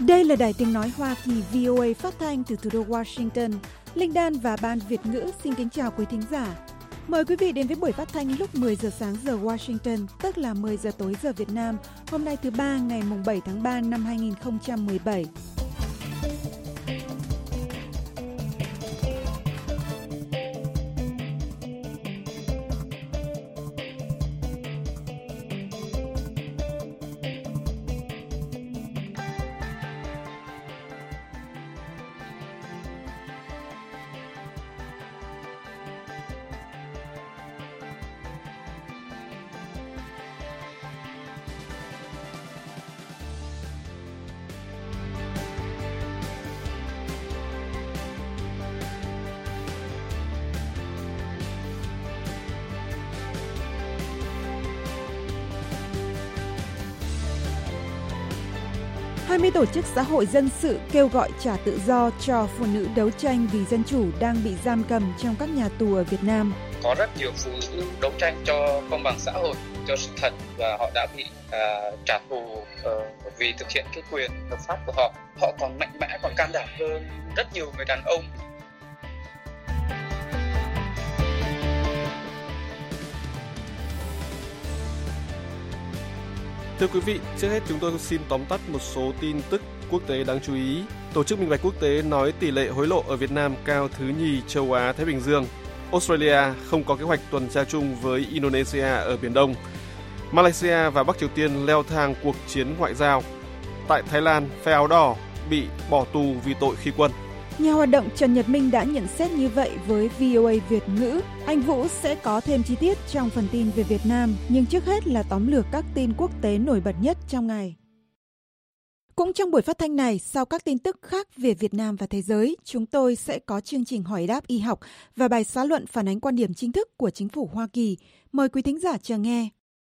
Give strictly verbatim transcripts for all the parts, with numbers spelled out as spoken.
Đây là Đài Tiếng Nói Hoa Kỳ vê o a phát thanh từ thủ đô Washington. Linh Đan và Ban Việt ngữ xin kính chào quý thính giả. Mời quý vị đến với buổi phát thanh lúc mười giờ sáng giờ Washington, tức là mười giờ tối giờ Việt Nam, hôm nay thứ ba ngày mùng bảy tháng ba năm hai nghìn không trăm mười bảy. hai mươi tổ chức xã hội dân sự kêu gọi trả tự do cho phụ nữ đấu tranh vì dân chủ đang bị giam cầm trong các nhà tù ở Việt Nam. Có rất nhiều phụ nữ đấu tranh cho công bằng xã hội, cho sự thật và họ đã bị à, trả tù uh, vì thực hiện cái quyền hợp pháp của họ. Họ còn mạnh mẽ, còn can đảm hơn rất nhiều người đàn ông. Thưa quý vị, trước hết chúng tôi xin tóm tắt một số tin tức quốc tế đáng chú ý. Tổ chức Minh bạch Quốc tế nói tỷ lệ hối lộ ở Việt Nam cao thứ nhì châu Á Thái Bình Dương. Australia không có kế hoạch tuần tra chung với Indonesia ở Biển Đông. Malaysia và Bắc Triều Tiên leo thang cuộc chiến ngoại giao. Tại Thái Lan, phe áo đỏ bị bỏ tù vì tội khi quân. Nhà hoạt động Trần Nhật Minh đã nhận xét như vậy với vê o a Việt ngữ. Anh Vũ sẽ có thêm chi tiết trong phần tin về Việt Nam, nhưng trước hết là tóm lược các tin quốc tế nổi bật nhất trong ngày. Cũng trong buổi phát thanh này, sau các tin tức khác về Việt Nam và thế giới, chúng tôi sẽ có chương trình hỏi đáp y học và bài xã luận phản ánh quan điểm chính thức của chính phủ Hoa Kỳ. Mời quý thính giả chờ nghe.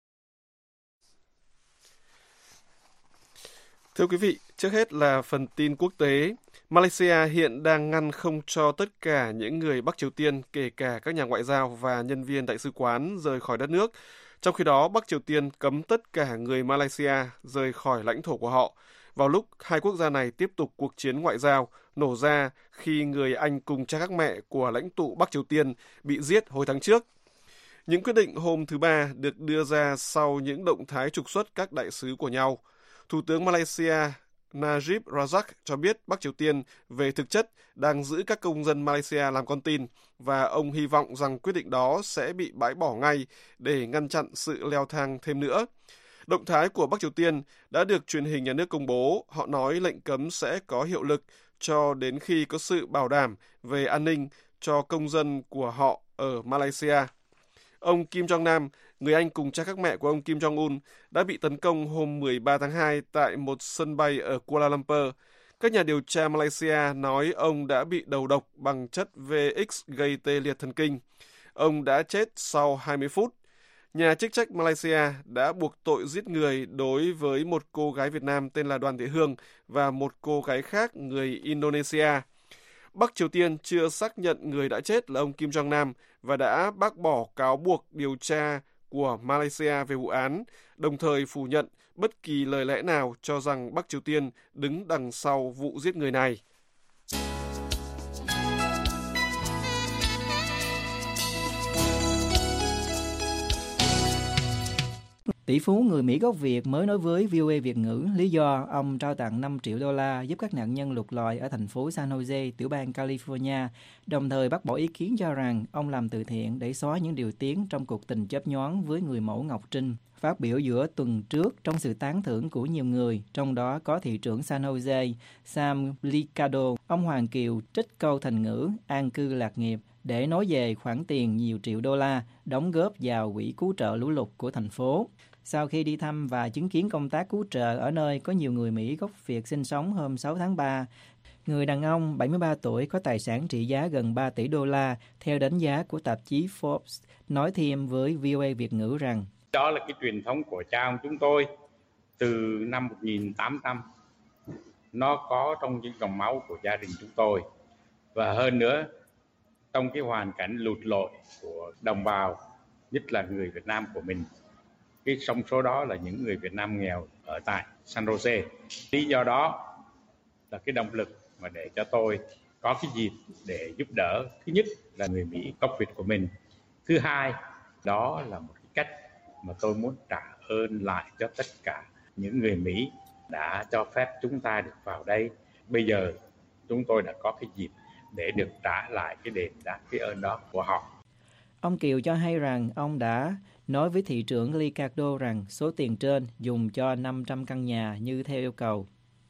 Thưa quý vị, trước hết là phần tin quốc tế. Malaysia hiện đang ngăn không cho tất cả những người Bắc Triều Tiên, kể cả các nhà ngoại giao và nhân viên đại sứ quán, rời khỏi đất nước. Trong khi đó, Bắc Triều Tiên cấm tất cả người Malaysia rời khỏi lãnh thổ của họ, vào lúc hai quốc gia này tiếp tục cuộc chiến ngoại giao nổ ra khi người anh cùng cha khác mẹ của lãnh tụ Bắc Triều Tiên bị giết hồi tháng trước. Những quyết định hôm thứ Ba được đưa ra sau những động thái trục xuất các đại sứ của nhau. Thủ tướng Malaysia Najib Razak cho biết Bắc Triều Tiên về thực chất đang giữ các công dân Malaysia làm con tin và ông hy vọng rằng quyết định đó sẽ bị bãi bỏ ngay để ngăn chặn sự leo thang thêm nữa. Động thái của Bắc Triều Tiên đã được truyền hình nhà nước công bố. Họ nói lệnh cấm sẽ có hiệu lực cho đến khi có sự bảo đảm về an ninh cho công dân của họ ở Malaysia. Ông Kim Jong-nam, người anh cùng cha khác mẹ của ông Kim Jong-un, đã bị tấn công hôm mười ba tháng hai tại một sân bay ở Kuala Lumpur. Các nhà điều tra Malaysia nói ông đã bị đầu độc bằng chất vê ích gây tê liệt thần kinh. Ông đã chết sau hai mươi phút. Nhà chức trách Malaysia đã buộc tội giết người đối với một cô gái Việt Nam tên là Đoàn Thị Hương và một cô gái khác người Indonesia. Bắc Triều Tiên chưa xác nhận người đã chết là ông Kim Jong-nam và đã bác bỏ cáo buộc điều tra của Malaysia về vụ án, đồng thời phủ nhận bất kỳ lời lẽ nào cho rằng Bắc Triều Tiên đứng đằng sau vụ giết người này. Tỷ phú người Mỹ gốc Việt mới nói với vê o a Việt ngữ lý do ông trao tặng năm triệu đô la giúp các nạn nhân lụt lòi ở thành phố San Jose, tiểu bang California, đồng thời bác bỏ ý kiến cho rằng ông làm từ thiện để xóa những điều tiếng trong cuộc tình chớp nhoáng với người mẫu Ngọc Trinh. Phát biểu giữa tuần trước trong sự tán thưởng của nhiều người, trong đó có thị trưởng San Jose Sam Liccardo, ông Hoàng Kiều trích câu thành ngữ an cư lạc nghiệp để nói về khoản tiền nhiều triệu đô la đóng góp vào quỹ cứu trợ lũ lụt của thành phố. Sau khi đi thăm và chứng kiến công tác cứu trợ ở nơi có nhiều người Mỹ gốc Việt sinh sống hôm sáu tháng ba, người đàn ông bảy mươi ba tuổi có tài sản trị giá gần ba tỷ đô la, theo đánh giá của tạp chí Forbes, nói thêm với vê o a Việt ngữ rằng đó là cái truyền thống của cha ông chúng tôi từ năm một nghìn tám trăm. Nó có trong những dòng máu của gia đình chúng tôi. Và hơn nữa, trong cái hoàn cảnh lụt lội của đồng bào, nhất là người Việt Nam của mình, cái trong số đó là những người Việt Nam nghèo ở tại San Jose. Lý do đó là cái động lực mà để cho tôi có cái dịp để giúp đỡ. Thứ nhất là người Mỹ gốc Việt của mình. Thứ hai, đó là một cái cách mà tôi muốn trả ơn lại cho tất cả những người Mỹ đã cho phép chúng ta được vào đây. Bây giờ chúng tôi đã có cái dịp để được trả lại cái đền đáp cái ơn đó của họ. Ông Kiều cho hay rằng ông đã nói với thị trưởng Ricardo rằng số tiền trên dùng cho năm trăm căn nhà như theo yêu cầu.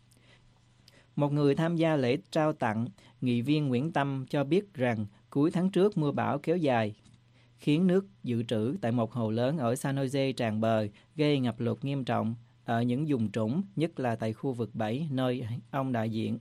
Một người tham gia lễ trao tặng, nghị viên Nguyễn Tâm cho biết rằng cuối tháng trước mưa bão kéo dài, khiến nước dự trữ tại một hồ lớn ở San Jose tràn bờ, gây ngập lụt nghiêm trọng ở những vùng trũng, nhất là tại khu vực bảy nơi ông đại diện.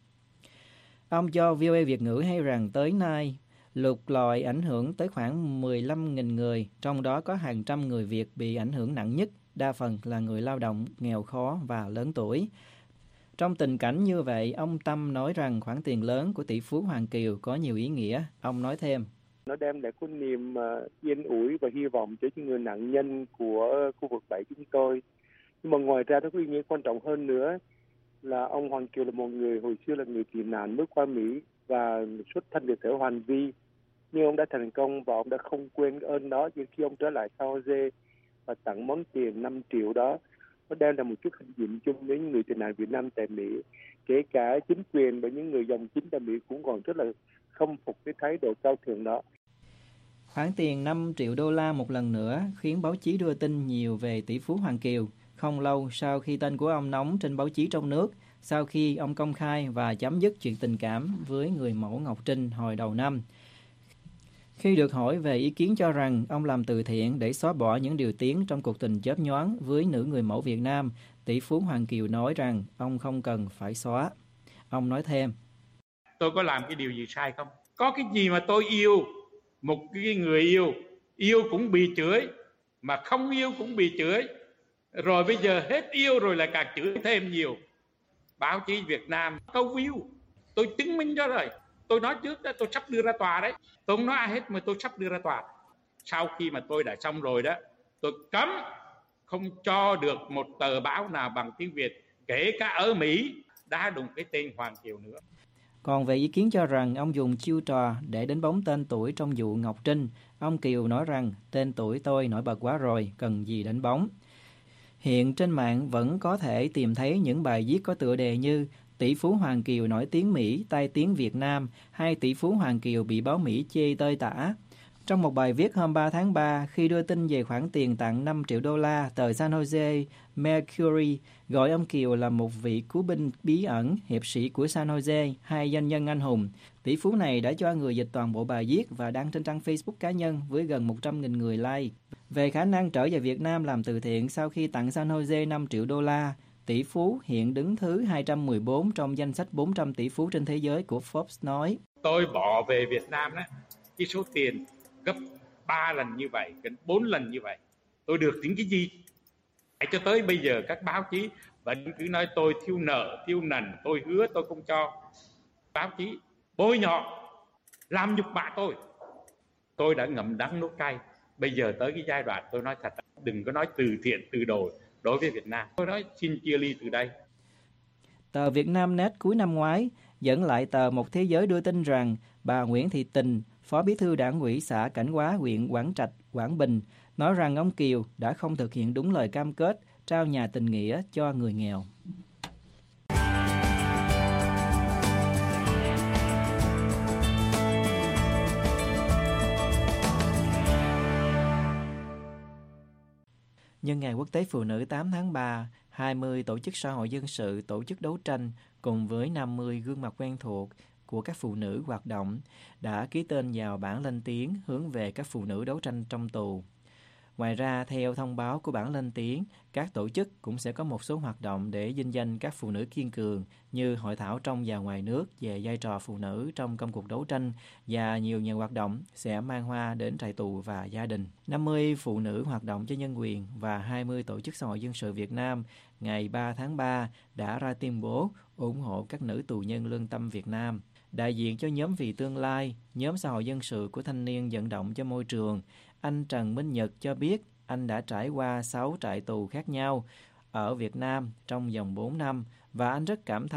Ông cho vê o a Việt ngữ hay rằng tới nay, lụt lội ảnh hưởng tới khoảng mười lăm nghìn người, trong đó có hàng trăm người Việt bị ảnh hưởng nặng nhất, đa phần là người lao động, nghèo khó và lớn tuổi. Trong tình cảnh như vậy, ông Tâm nói rằng khoản tiền lớn của tỷ phú Hoàng Kiều có nhiều ý nghĩa. Ông nói thêm. Nó đem lại cái niềm uh, yên ủi và hy vọng cho những người nạn nhân của khu vực bảy chúng tôi. Nhưng mà ngoài ra nó có ý nghĩa quan trọng hơn nữa là ông Hoàng Kiều là một người hồi xưa là người tị nạn bước qua Mỹ và xuất thân từ sở Hoàn Vi. Nhưng ông đã thành công và ông đã không quên ơn đó. Nhưng khi ông trở lại San Jose và tặng món tiền năm triệu đó, nó đem là một chút hình diện chung đến những người tị nạn Việt Nam tại Mỹ. Kể cả chính quyền và những người dòng chính tại Mỹ cũng còn rất là khâm phục cái thái độ cao thượng đó. Khoản tiền năm triệu đô la một lần nữa khiến báo chí đưa tin nhiều về tỷ phú Hoàng Kiều. Không lâu sau khi tên của ông nóng trên báo chí trong nước, sau khi ông công khai và chấm dứt chuyện tình cảm với người mẫu Ngọc Trinh hồi đầu năm. Khi được hỏi về ý kiến cho rằng ông làm từ thiện để xóa bỏ những điều tiếng trong cuộc tình chớp nhoáng với nữ người mẫu Việt Nam, tỷ phú Hoàng Kiều nói rằng ông không cần phải xóa. Ông nói thêm. Tôi có làm cái điều gì sai không? Có cái gì mà tôi yêu, một cái người yêu, yêu cũng bị chửi, mà không yêu cũng bị chửi. Rồi bây giờ hết yêu rồi lại càng chửi thêm nhiều. Báo chí Việt Nam câu view, tôi chứng minh cho rồi. Tôi nói trước đó, tôi sắp đưa ra tòa đấy. Tôi không nói ai hết mà tôi sắp đưa ra tòa. Sau khi mà tôi đã xong rồi đó, tôi cấm không cho được một tờ báo nào bằng tiếng Việt, kể cả ở Mỹ, đã đụng cái tên Hoàng Kiều nữa. Còn về ý kiến cho rằng ông dùng chiêu trò để đánh bóng tên tuổi trong vụ Ngọc Trinh, ông Kiều nói rằng tên tuổi tôi nổi bật quá rồi, cần gì đánh bóng. Hiện trên mạng vẫn có thể tìm thấy những bài viết có tựa đề như tỷ phú Hoàng Kiều nổi tiếng Mỹ, tai tiếng Việt Nam, hay tỷ phú Hoàng Kiều bị báo Mỹ chê tơi tả. Trong một bài viết hôm ba tháng ba, khi đưa tin về khoản tiền tặng năm triệu đô la, tờ San Jose Mercury gọi ông Kiều là một vị cứu binh bí ẩn, hiệp sĩ của San Jose, hay doanh nhân anh hùng. Tỷ phú này đã cho người dịch toàn bộ bài viết và đăng trên trang Facebook cá nhân với gần một trăm nghìn người like. Về khả năng trở về Việt Nam làm từ thiện sau khi tặng San Jose năm triệu đô la, tỷ phú hiện đứng thứ hai trăm mười bốn trong danh sách bốn trăm tỷ phú trên thế giới của Forbes nói. Tôi bỏ về Việt Nam đó, cái số tiền gấp ba lần như vậy, gần bốn lần như vậy. Tôi được những cái gì? Cho tới bây giờ các báo chí vẫn cứ nói tôi thiếu nợ, thiếu nần, tôi hứa tôi không cho. Báo chí bôi nhọ, làm nhục bạ tôi. Tôi đã ngậm đắng nuốt cay. Bây giờ tới cái giai đoạn tôi nói thật, đừng có nói từ thiện, từ đồ đối với Việt Nam. Tôi nói xin chia ly từ đây. Tờ Vietnamnet cuối năm ngoái dẫn lại tờ Một Thế Giới đưa tin rằng bà Nguyễn Thị Tình, Phó Bí thư Đảng ủy xã Cảnh Hóa, huyện Quảng Trạch, Quảng Bình, nói rằng ông Kiều đã không thực hiện đúng lời cam kết trao nhà tình nghĩa cho người nghèo. Nhân ngày Quốc tế Phụ nữ tám tháng ba, hai mươi tổ chức xã hội dân sự tổ chức đấu tranh cùng với năm mươi gương mặt quen thuộc của các phụ nữ hoạt động đã ký tên vào bản lên tiếng hướng về các phụ nữ đấu tranh trong tù. Ngoài ra, theo thông báo của bản lên tiếng, các tổ chức cũng sẽ có một số hoạt động để vinh danh các phụ nữ kiên cường như hội thảo trong và ngoài nước về vai trò phụ nữ trong công cuộc đấu tranh và nhiều nhiều hoạt động sẽ mang hoa đến trại tù và gia đình. năm mươi phụ nữ hoạt động cho nhân quyền và hai mươi tổ chức xã hội dân sự Việt Nam ngày ba tháng ba đã ra tuyên bố ủng hộ các nữ tù nhân lương tâm Việt Nam. Đại diện cho nhóm Vì Tương Lai, nhóm xã hội dân sự của thanh niên vận động cho môi trường, anh Trần Minh Nhật cho biết anh đã trải qua sáu trại tù khác nhau ở Việt Nam trong vòng bốn năm và anh rất cảm thông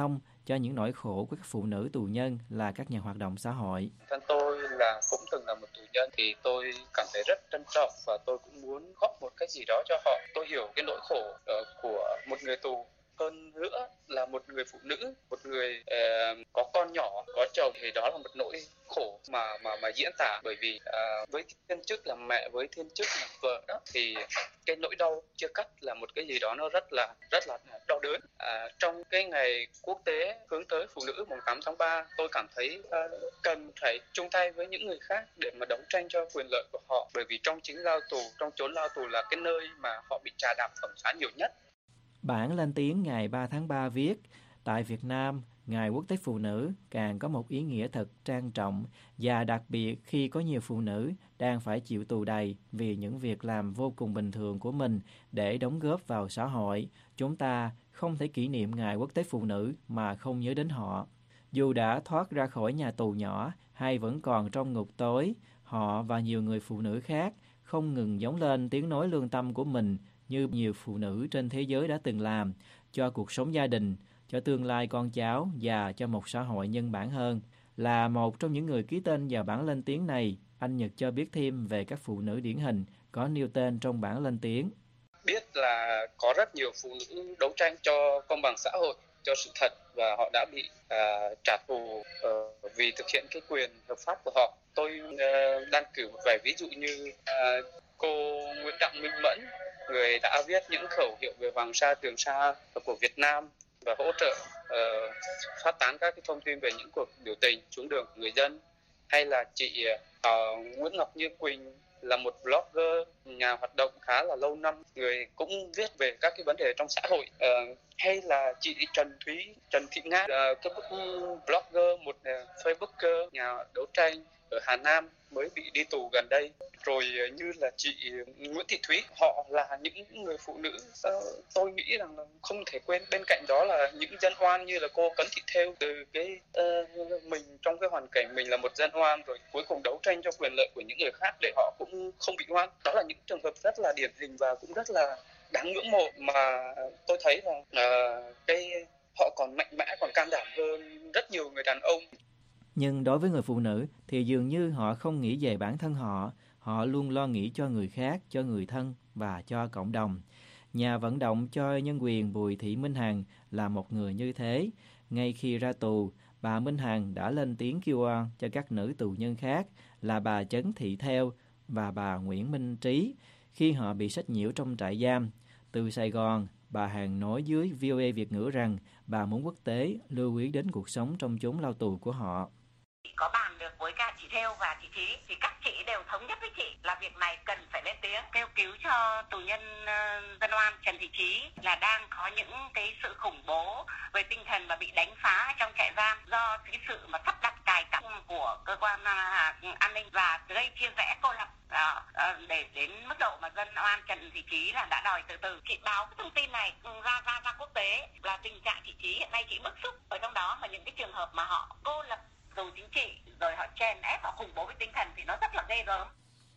cho những nỗi khổ của các phụ nữ tù nhân là các nhà hoạt động xã hội. Thân tôi là cũng từng là một tù nhân thì tôi cảm thấy rất trân trọng và tôi cũng muốn góp một cái gì đó cho họ. Tôi hiểu cái nỗi khổ uh, của một người tù. Hơn nữa là một người phụ nữ, một người uh, có con nhỏ, có chồng thì đó là một nỗi khổ mà mà mà diễn tả, bởi vì uh, với thiên chức làm mẹ, với thiên chức làm vợ đó thì cái nỗi đau chia cắt là một cái gì đó nó rất là rất là đau đớn. Uh, trong cái ngày quốc tế hướng tới phụ nữ mùng tám tháng ba, tôi cảm thấy uh, cần phải chung tay với những người khác để mà đấu tranh cho quyền lợi của họ, bởi vì trong chính lao tù, trong chốn lao tù là cái nơi mà họ bị trà đạp thẩm phán nhiều nhất. Bản lên tiếng ngày ba tháng ba viết, tại Việt Nam, Ngày Quốc tế Phụ nữ càng có một ý nghĩa thật trang trọng và đặc biệt khi có nhiều phụ nữ đang phải chịu tù đầy vì những việc làm vô cùng bình thường của mình để đóng góp vào xã hội. Chúng ta không thể kỷ niệm Ngày Quốc tế Phụ nữ mà không nhớ đến họ. Dù đã thoát ra khỏi nhà tù nhỏ hay vẫn còn trong ngục tối, họ và nhiều người phụ nữ khác không ngừng gióng lên tiếng nói lương tâm của mình như nhiều phụ nữ trên thế giới đã từng làm, cho cuộc sống gia đình, cho tương lai con cháu và cho một xã hội nhân bản hơn. Là một trong những người ký tên vào bản lên tiếng này, anh Nhật cho biết thêm về các phụ nữ điển hình có nêu tên trong bản lên tiếng. Biết là có rất nhiều phụ nữ đấu tranh cho công bằng xã hội, cho sự thật và họ đã bị uh, trả thù uh, vì thực hiện cái quyền hợp pháp của họ. Tôi uh, đang cử một vài ví dụ như uh, cô Nguyễn Đặng Minh Mẫn, người đã viết những khẩu hiệu về Hoàng Sa, Trường Sa của Việt Nam và hỗ trợ uh, phát tán các cái thông tin về những cuộc biểu tình xuống đường của người dân. Hay là chị uh, Nguyễn Ngọc Như Quỳnh là một blogger, nhà hoạt động khá là lâu năm, người cũng viết về các cái vấn đề trong xã hội. Uh, hay là chị Trần Thúy, Trần Thị Nga, uh, cái blogger, một uh, Facebooker, nhà đấu tranh ở Hà Nam mới bị đi tù gần đây. Rồi như là chị Nguyễn Thị Thúy, họ là những người phụ nữ uh, tôi nghĩ rằng là không thể quên. Bên cạnh đó là những dân oan như là cô Cấn Thị Thêu, từ cái uh, mình trong cái hoàn cảnh mình là một dân oan rồi cuối cùng đấu tranh cho quyền lợi của những người khác để họ cũng không bị oan. Đó là những trường hợp rất là điển hình và cũng rất là đáng ngưỡng mộ, mà tôi thấy rằng uh, cái họ còn mạnh mẽ, còn can đảm hơn rất nhiều người đàn ông. Nhưng đối với người phụ nữ thì dường như họ không nghĩ về bản thân họ, họ luôn lo nghĩ cho người khác, cho người thân và cho cộng đồng. Nhà vận động cho nhân quyền Bùi Thị Minh Hằng là một người như thế. Ngay khi ra tù, bà Minh Hằng đã lên tiếng kêu oan cho các nữ tù nhân khác là bà Trấn Thị Theo và bà Nguyễn Minh Trí khi họ bị sách nhiễu trong trại giam. Từ Sài Gòn, bà Hằng nói với vê o a Việt ngữ rằng bà muốn quốc tế lưu ý đến cuộc sống trong chốn lao tù của họ. Có bàn được với cả chị Theo và chị Trí thì các chị đều thống nhất với chị là việc này cần phải lên tiếng kêu cứu cho tù nhân uh, dân oan Trần Thị Trí là đang có những cái sự khủng bố về tinh thần và bị đánh phá trong trại giam do cái sự mà sắp đặt cài cắm của cơ quan uh, an ninh và gây chia rẽ cô lập. Đó, để đến mức độ mà dân oan Trần Thị Trí là đã đòi từ từ. Chị báo cái thông tin này ra ra ra quốc tế là tình trạng chị Trí hiện nay chị bức xúc ở trong đó, mà những cái trường hợp mà họ cô lập dù chính trị rồi họ chèn ép, họ khủng bố với tinh thần thì nó rất là ghê gớm.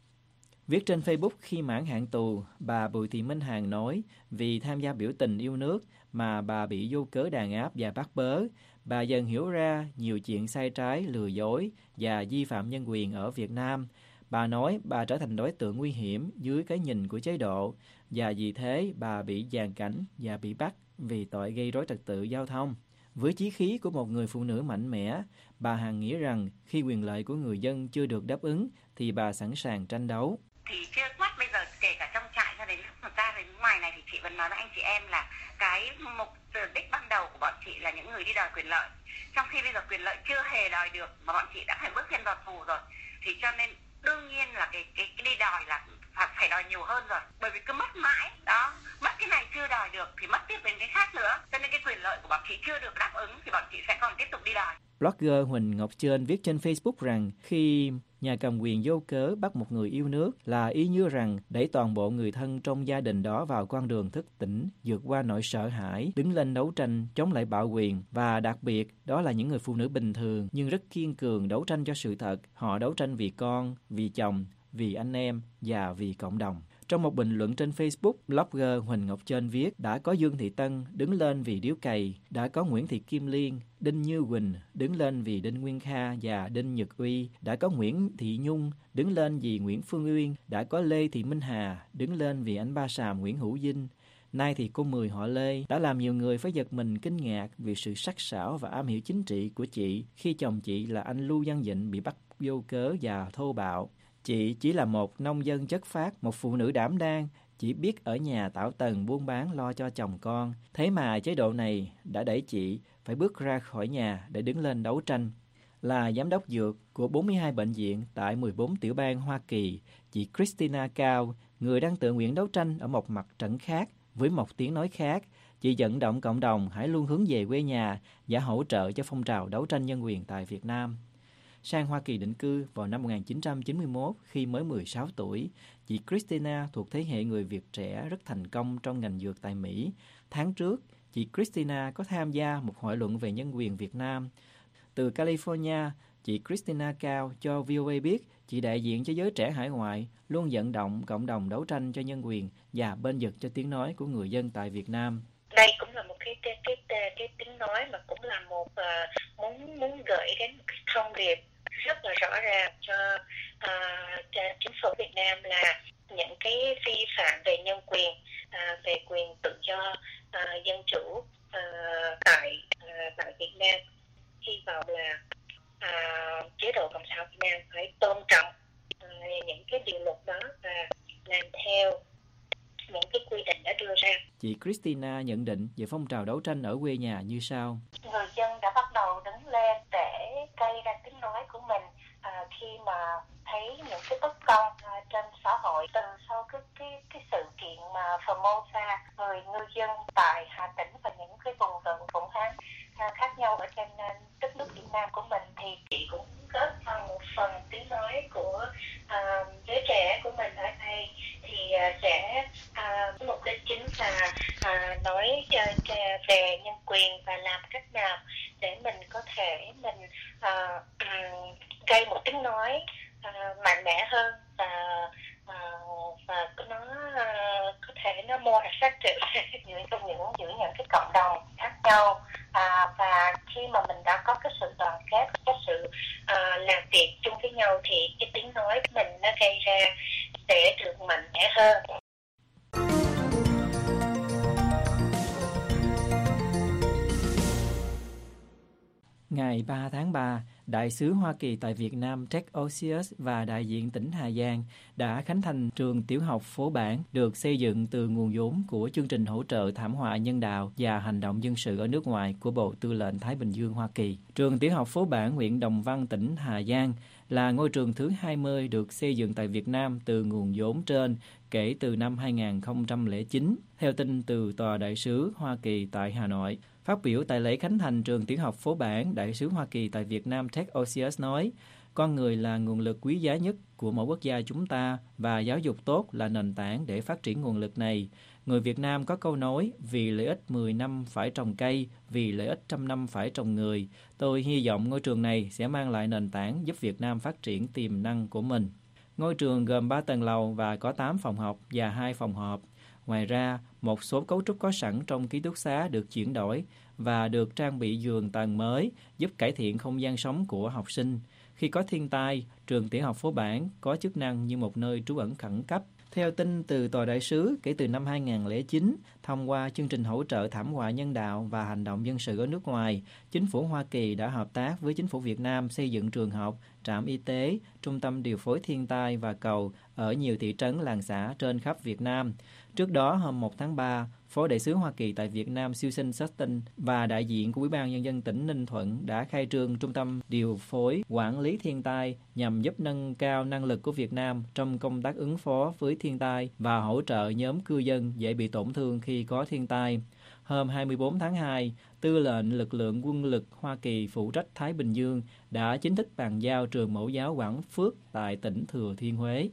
Viết trên Facebook khi mãn hạn tù, bà Bùi Thị Minh Hằng nói vì tham gia biểu tình yêu nước mà bà bị vô cớ đàn áp và bắt bớ. Bà dần hiểu ra nhiều chuyện sai trái, lừa dối và vi phạm nhân quyền ở Việt Nam. Bà nói bà trở thành đối tượng nguy hiểm dưới cái nhìn của chế độ và vì thế bà bị giàn cảnh và bị bắt vì tội gây rối trật tự giao thông. Với chí khí của một người phụ nữ mạnh mẽ, bà Hằng nghĩ rằng khi quyền lợi của người dân chưa được đáp ứng thì bà sẵn sàng tranh đấu. Thì chưa mắt bây giờ kể cả trong trại cho đến lúc ra đến ngoài này thì chị vẫn nói với anh chị em là cái mục đích ban đầu của bọn chị là những người đi đòi quyền lợi. Trong khi bây giờ quyền lợi chưa hề đòi được mà bọn chị đã phải bước chân vào tù rồi. Thì cho nên đương nhiên là cái, cái, cái đi đòi là phải đòi nhiều hơn rồi. Bởi vì cứ mất mãi, đó, mất cái này chưa đòi được thì mất tiếp đến cái khác nữa. Cho nên cái quyền lợi của bọn chị chưa được đáp ứng thì bọn chị sẽ còn tiếp tục đi đòi. Blogger Huỳnh Ngọc Trên viết trên Facebook rằng khi nhà cầm quyền vô cớ bắt một người yêu nước là ý như rằng đẩy toàn bộ người thân trong gia đình đó vào con đường thức tỉnh, vượt qua nỗi sợ hãi, đứng lên đấu tranh chống lại bạo quyền. Và đặc biệt đó là những người phụ nữ bình thường nhưng rất kiên cường đấu tranh cho sự thật. Họ đấu tranh vì con, vì chồng, vì anh em và vì cộng đồng. Trong một bình luận trên Facebook, blogger Huỳnh Ngọc Trên viết đã có Dương Thị Tân đứng lên vì Điếu Cày, đã có Nguyễn Thị Kim Liên, Đinh Như Quỳnh đứng lên vì Đinh Nguyên Kha và Đinh Nhật Uy, đã có Nguyễn Thị Nhung đứng lên vì Nguyễn Phương Uyên, đã có Lê Thị Minh Hà đứng lên vì anh Ba Sàm Nguyễn Hữu Dinh. Nay thì cô Mười họ Lê đã làm nhiều người phải giật mình kinh ngạc vì sự sắc sảo và am hiểu chính trị của chị khi chồng chị là anh Lưu Văn Vịnh bị bắt vô cớ và thô bạo. Chị chỉ là một nông dân chất phác, một phụ nữ đảm đang, chỉ biết ở nhà tảo tần buôn bán lo cho chồng con. Thế mà chế độ này đã đẩy chị phải bước ra khỏi nhà để đứng lên đấu tranh. Là giám đốc dược của bốn mươi hai bệnh viện tại mười bốn tiểu bang Hoa Kỳ, chị Christina Cao, người đang tự nguyện đấu tranh ở một mặt trận khác, với một tiếng nói khác, chị vận động cộng đồng hãy luôn hướng về quê nhà và hỗ trợ cho phong trào đấu tranh nhân quyền tại Việt Nam. Sang Hoa Kỳ định cư vào năm một nghìn chín trăm chín mươi mốt khi mới mười sáu tuổi, chị Christina thuộc thế hệ người Việt trẻ rất thành công trong ngành dược tại Mỹ. Tháng trước, chị Christina có tham gia một hội luận về nhân quyền Việt Nam. Từ California, chị Christina Cao cho vê o a biết chị đại diện cho giới trẻ hải ngoại luôn vận động cộng đồng đấu tranh cho nhân quyền và bênh vực cho tiếng nói của người dân tại Việt Nam. Đây cũng là một cái cái cái, cái, cái tiếng nói mà cũng là một uh, muốn muốn gửi đến một cái thông điệp rất là rõ ràng cho, uh, cho chính phủ Việt Nam là những cái vi phạm về nhân quyền, uh, về quyền tự do, uh, dân chủ uh, tại uh, tại Việt Nam. Hy vọng là uh, chế độ Cộng sản Việt Nam phải tôn trọng uh, những cái điều luật đó và làm theo những cái quy định đã đưa ra. Chị Christina nhận định về phong trào đấu tranh ở quê nhà như sau. Người dân đã bắt đầu đứng lên để gây ra tiếng nói của mình à, khi mà thấy những cái bất công à, trên xã hội. Từ sau cái cái cái sự kiện mà Formosa, người ngư dân tại Hà Tĩnh và những cái vùng vùng Vũng Áng à, khác nhau ở trên đất nước Việt Nam của mình, thì chị cũng góp phần một phần tiếng nói của à, giới trẻ của mình ở đây, thì à, sẽ à, mục đích chính là à, nói à, về nhân quyền và làm cách nào để mình có thể mình à, um, gây một tiếng nói à, mạnh mẽ hơn và à, và nó à, có thể nó more effective giữa trong những giữa những cái cộng đồng khác nhau, à, và khi mà mình đã có cái sự đoàn kết, cái sự à, làm việc chung với nhau thì cái tiếng nói của mình nó gây ra sẽ được mạnh mẽ hơn. Ngày ba tháng ba, Đại sứ Hoa Kỳ tại Việt Nam Ted Osius và đại diện tỉnh Hà Giang đã khánh thành trường tiểu học Phố Bản được xây dựng từ nguồn vốn của chương trình hỗ trợ thảm họa nhân đạo và hành động dân sự ở nước ngoài của Bộ Tư lệnh Thái Bình Dương Hoa Kỳ. Trường tiểu học Phố Bản, huyện Đồng Văn, tỉnh Hà Giang là ngôi trường thứ hai mươi được xây dựng tại Việt Nam từ nguồn vốn trên kể từ năm hai nghìn không trăm lẻ chín, theo tin từ Tòa Đại sứ Hoa Kỳ tại Hà Nội. Phát biểu tại lễ khánh thành trường tiểu học Phố Bản, Đại sứ Hoa Kỳ tại Việt Nam Ted Osius nói, con người là nguồn lực quý giá nhất của mỗi quốc gia chúng ta và giáo dục tốt là nền tảng để phát triển nguồn lực này. Người Việt Nam có câu nói, vì lợi ích mười năm phải trồng cây, vì lợi ích trăm năm phải trồng người. Tôi hy vọng ngôi trường này sẽ mang lại nền tảng giúp Việt Nam phát triển tiềm năng của mình. Ngôi trường gồm ba tầng lầu và có tám phòng học và hai phòng họp. Ngoài ra, một số cấu trúc có sẵn trong ký túc xá được chuyển đổi và được trang bị giường tầng mới giúp cải thiện không gian sống của học sinh. Khi có thiên tai, trường tiểu học Phố Bản có chức năng như một nơi trú ẩn khẩn cấp. Theo tin từ Tòa Đại sứ, kể từ năm hai nghìn không trăm lẻ chín, thông qua chương trình hỗ trợ thảm họa nhân đạo và hành động dân sự ở nước ngoài, chính phủ Hoa Kỳ đã hợp tác với chính phủ Việt Nam xây dựng trường học, trạm y tế, trung tâm điều phối thiên tai và cầu ở nhiều thị trấn làng xã trên khắp Việt Nam. Trước đó, hôm một tháng ba, Phó Đại sứ Hoa Kỳ tại Việt Nam Susan Sutton và đại diện của Ủy ban Nhân dân tỉnh Ninh Thuận đã khai trương Trung tâm điều phối quản lý thiên tai nhằm giúp nâng cao năng lực của Việt Nam trong công tác ứng phó với thiên tai và hỗ trợ nhóm cư dân dễ bị tổn thương khi có thiên tai. Hôm hai mươi bốn tháng hai, Tư lệnh lực lượng quân lực Hoa Kỳ phụ trách Thái Bình Dương đã chính thức bàn giao trường mẫu giáo Quảng Phước tại tỉnh Thừa Thiên Huế.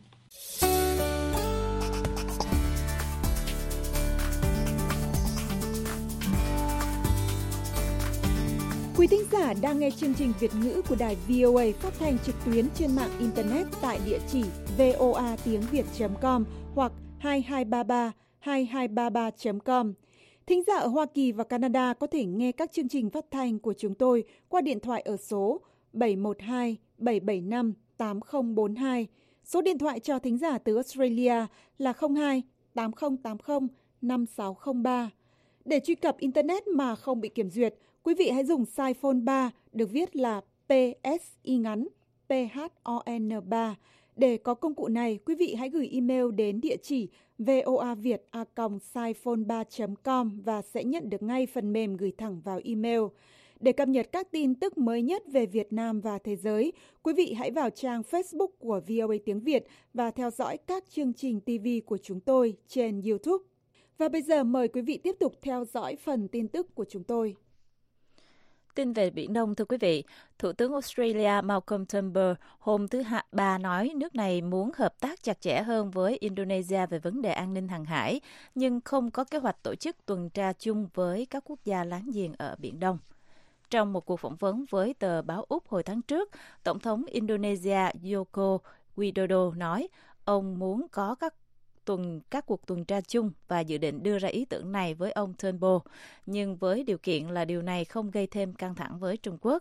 Quý thính giả đang nghe chương trình Việt ngữ của đài vê o a phát thanh trực tuyến trên mạng Internet tại địa chỉ voa tiếng việt chấm com hoặc hai hai ba ba hai hai ba ba chấm com. Thính giả ở Hoa Kỳ và Canada có thể nghe các chương trình phát thanh của chúng tôi qua điện thoại ở số bảy một hai bảy bảy năm tám không bốn hai. Số điện thoại cho thính giả từ Australia là không hai tám không tám không năm sáu không ba. Để truy cập Internet mà không bị kiểm duyệt, quý vị hãy dùng size phone ba được viết là pê ét y ngắn pê hát o en ba. Để có công cụ này, quý vị hãy gửi email đến địa chỉ voaviet a còng siphone ba chấm com và sẽ nhận được ngay phần mềm gửi thẳng vào email. Để cập nhật các tin tức mới nhất về Việt Nam và thế giới, quý vị hãy vào trang Facebook của vê o a tiếng Việt và theo dõi các chương trình ti vi của chúng tôi trên YouTube. Và bây giờ mời quý vị tiếp tục theo dõi phần tin tức của chúng tôi. Tin về Biển Đông, thưa quý vị, Thủ tướng Australia Malcolm Turnbull hôm thứ Ba nói nước này muốn hợp tác chặt chẽ hơn với Indonesia về vấn đề an ninh hàng hải, nhưng không có kế hoạch tổ chức tuần tra chung với các quốc gia láng giềng ở Biển Đông. Trong một cuộc phỏng vấn với tờ báo Úc hồi tháng trước, Tổng thống Indonesia Joko Widodo nói ông muốn có các tuần các cuộc tuần tra chung và dự định đưa ra ý tưởng này với ông Turnbull, nhưng với điều kiện là điều này không gây thêm căng thẳng với Trung Quốc.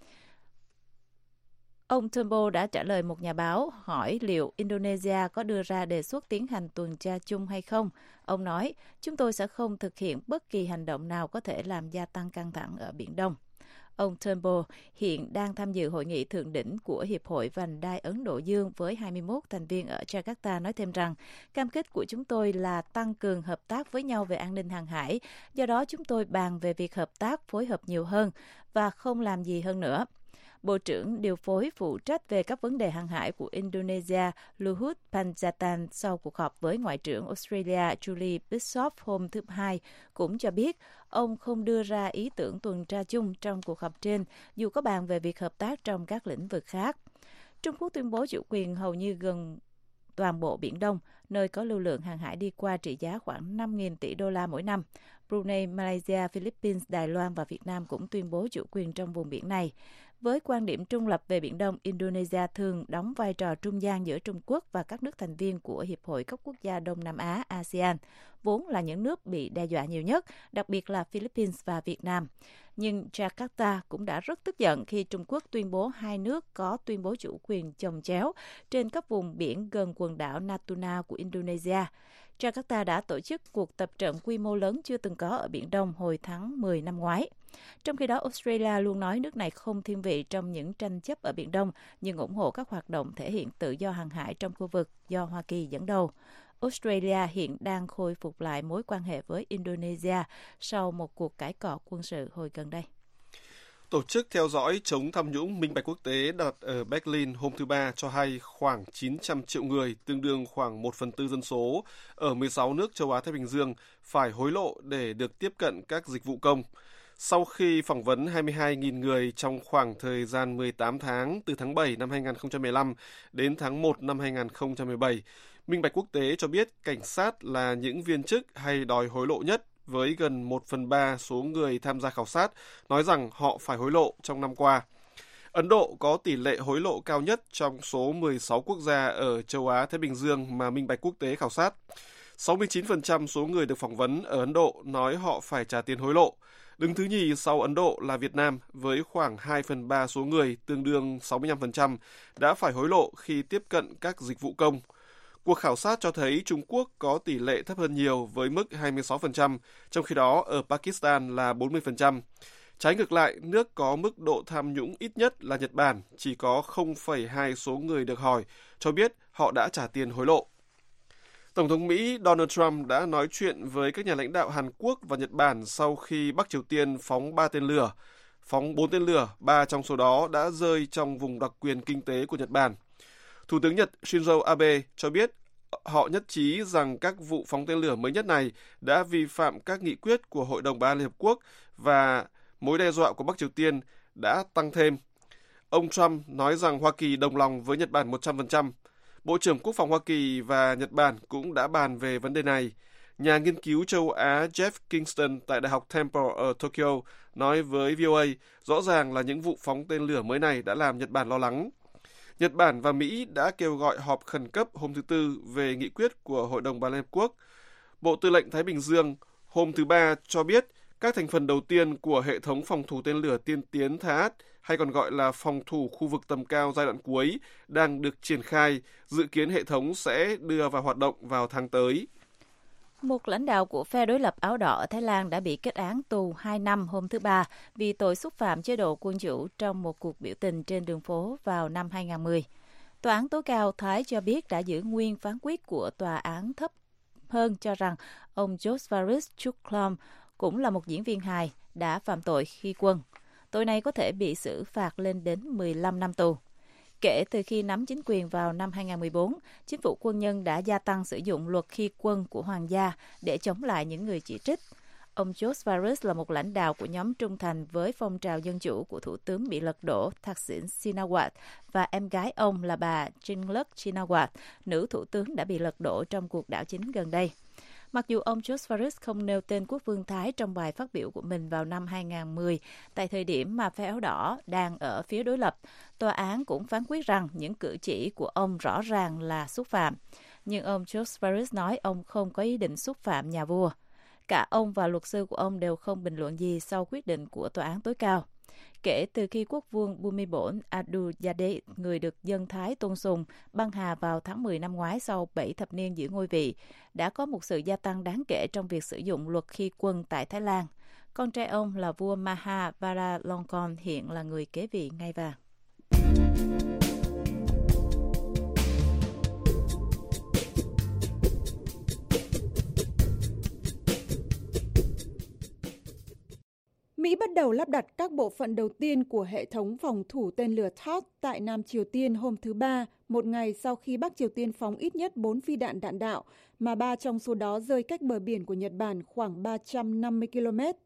Ông Turnbull đã trả lời một nhà báo hỏi liệu Indonesia có đưa ra đề xuất tiến hành tuần tra chung hay không. Ông nói, chúng tôi sẽ không thực hiện bất kỳ hành động nào có thể làm gia tăng căng thẳng ở Biển Đông. Ông Turnbull hiện đang tham dự hội nghị thượng đỉnh của Hiệp hội Vành đai Ấn Độ Dương với hai mươi mốt thành viên ở Jakarta, nói thêm rằng cam kết của chúng tôi là tăng cường hợp tác với nhau về an ninh hàng hải, do đó chúng tôi bàn về việc hợp tác phối hợp nhiều hơn và không làm gì hơn nữa. Bộ trưởng điều phối phụ trách về các vấn đề hàng hải của Indonesia Luhut Panjaitan sau cuộc họp với Ngoại trưởng Australia Julie Bishop hôm thứ Hai cũng cho biết ông không đưa ra ý tưởng tuần tra chung trong cuộc họp trên, dù có bàn về việc hợp tác trong các lĩnh vực khác. Trung Quốc tuyên bố chủ quyền hầu như gần toàn bộ Biển Đông, nơi có lưu lượng hàng hải đi qua trị giá khoảng năm nghìn tỷ đô la mỗi năm. Brunei, Malaysia, Philippines, Đài Loan và Việt Nam cũng tuyên bố chủ quyền trong vùng biển này. Với quan điểm trung lập về Biển Đông, Indonesia thường đóng vai trò trung gian giữa Trung Quốc và các nước thành viên của Hiệp hội các quốc gia Đông Nam Á a sê an, vốn là những nước bị đe dọa nhiều nhất, đặc biệt là Philippines và Việt Nam. Nhưng Jakarta cũng đã rất tức giận khi Trung Quốc tuyên bố hai nước có tuyên bố chủ quyền chồng chéo trên các vùng biển gần quần đảo Natuna của Indonesia. Jakarta đã tổ chức cuộc tập trận quy mô lớn chưa từng có ở Biển Đông hồi tháng mười năm ngoái. Trong khi đó, Australia luôn nói nước này không thiên vị trong những tranh chấp ở Biển Đông, nhưng ủng hộ các hoạt động thể hiện tự do hàng hải trong khu vực do Hoa Kỳ dẫn đầu. Australia hiện đang khôi phục lại mối quan hệ với Indonesia sau một cuộc cãi cọ quân sự hồi gần đây. Tổ chức theo dõi chống tham nhũng minh bạch quốc tế đặt ở Berlin hôm thứ Ba cho hay khoảng chín trăm triệu người, tương đương khoảng một phần tư dân số, ở mười sáu nước châu Á-Thái Bình Dương phải hối lộ để được tiếp cận các dịch vụ công. Sau khi phỏng vấn hai mươi hai nghìn người trong khoảng thời gian mười tám tháng từ tháng bảy năm hai nghìn không trăm mười lăm đến tháng một năm hai nghìn không trăm mười bảy, Minh bạch quốc tế cho biết cảnh sát là những viên chức hay đòi hối lộ nhất, với gần một phần ba số người tham gia khảo sát nói rằng họ phải hối lộ trong năm qua. Ấn Độ có tỷ lệ hối lộ cao nhất trong số mười sáu quốc gia ở châu Á-Thái Bình Dương mà Minh bạch quốc tế khảo sát. sáu mươi chín phần trăm số người được phỏng vấn ở Ấn Độ nói họ phải trả tiền hối lộ. Đứng thứ nhì sau Ấn Độ là Việt Nam với khoảng hai phần ba số người, tương đương sáu mươi lăm phần trăm, đã phải hối lộ khi tiếp cận các dịch vụ công. Cuộc khảo sát cho thấy Trung Quốc có tỷ lệ thấp hơn nhiều với mức hai mươi sáu phần trăm, trong khi đó ở Pakistan là bốn mươi phần trăm. Trái ngược lại, nước có mức độ tham nhũng ít nhất là Nhật Bản, chỉ có không phẩy hai số người được hỏi cho biết họ đã trả tiền hối lộ. Tổng thống Mỹ Donald Trump đã nói chuyện với các nhà lãnh đạo Hàn Quốc và Nhật Bản sau khi Bắc Triều Tiên phóng ba tên lửa. Phóng bốn tên lửa, ba trong số đó đã rơi trong vùng đặc quyền kinh tế của Nhật Bản. Thủ tướng Nhật Shinzo Abe cho biết họ nhất trí rằng các vụ phóng tên lửa mới nhất này đã vi phạm các nghị quyết của Hội đồng Bảo an Liên Hợp Quốc và mối đe dọa của Bắc Triều Tiên đã tăng thêm. Ông Trump nói rằng Hoa Kỳ đồng lòng với Nhật Bản một trăm phần trăm. Bộ trưởng Quốc phòng Hoa Kỳ và Nhật Bản cũng đã bàn về vấn đề này. Nhà nghiên cứu châu Á Jeff Kingston tại Đại học Temple ở Tokyo nói với vê o a rõ ràng là những vụ phóng tên lửa mới này đã làm Nhật Bản lo lắng. Nhật Bản và Mỹ đã kêu gọi họp khẩn cấp hôm thứ Tư về nghị quyết của Hội đồng Bảo an Liên Hợp Quốc. Bộ Tư lệnh Thái Bình Dương hôm thứ Ba cho biết các thành phần đầu tiên của hệ thống phòng thủ tên lửa tiên tiến Tha á đ, hay còn gọi là phòng thủ khu vực tầm cao giai đoạn cuối, đang được triển khai, dự kiến hệ thống sẽ đưa vào hoạt động vào tháng tới. Một lãnh đạo của phe đối lập áo đỏ ở Thái Lan đã bị kết án tù hai năm hôm thứ Ba vì tội xúc phạm chế độ quân chủ trong một cuộc biểu tình trên đường phố vào năm hai không một không. Tòa án tối cao Thái cho biết đã giữ nguyên phán quyết của tòa án thấp hơn cho rằng ông Josvaris Chuklom, cũng là một diễn viên hài, đã phạm tội khi quân. Tội này có thể bị xử phạt lên đến mười lăm năm tù. Kể từ khi nắm chính quyền vào năm hai không một bốn, chính phủ quân nhân đã gia tăng sử dụng luật khi quân của hoàng gia để chống lại những người chỉ trích. Ông Josvaris là một lãnh đạo của nhóm trung thành với phong trào dân chủ của thủ tướng bị lật đổ Thaksin Shinawatra, và em gái ông là bà Yingluck Shinawatra, nữ thủ tướng đã bị lật đổ trong cuộc đảo chính gần đây. Mặc dù ông Josvaris không nêu tên quốc vương Thái trong bài phát biểu của mình vào năm hai không một không, tại thời điểm mà phe áo đỏ đang ở phía đối lập, tòa án cũng phán quyết rằng những cử chỉ của ông rõ ràng là xúc phạm. Nhưng ông Josvaris nói ông không có ý định xúc phạm nhà vua. Cả ông và luật sư của ông đều không bình luận gì sau quyết định của tòa án tối cao. Kể từ khi quốc vương Bhumibol Adulyadej, người được dân Thái tôn sùng, băng hà vào tháng mười năm ngoái sau bảy thập niên giữ ngôi vị, đã có một sự gia tăng đáng kể trong việc sử dụng luật khi quân tại Thái Lan. Con trai ông là vua Maha Vajiralongkorn hiện là người kế vị ngai vàng. Mỹ bắt đầu lắp đặt các bộ phận đầu tiên của hệ thống phòng thủ tên lửa T H A A D tại Nam Triều Tiên hôm thứ Ba, một ngày sau khi Bắc Triều Tiên phóng ít nhất bốn phi đạn đạn đạo, mà ba trong số đó rơi cách bờ biển của Nhật Bản khoảng ba trăm năm mươi ki lô mét.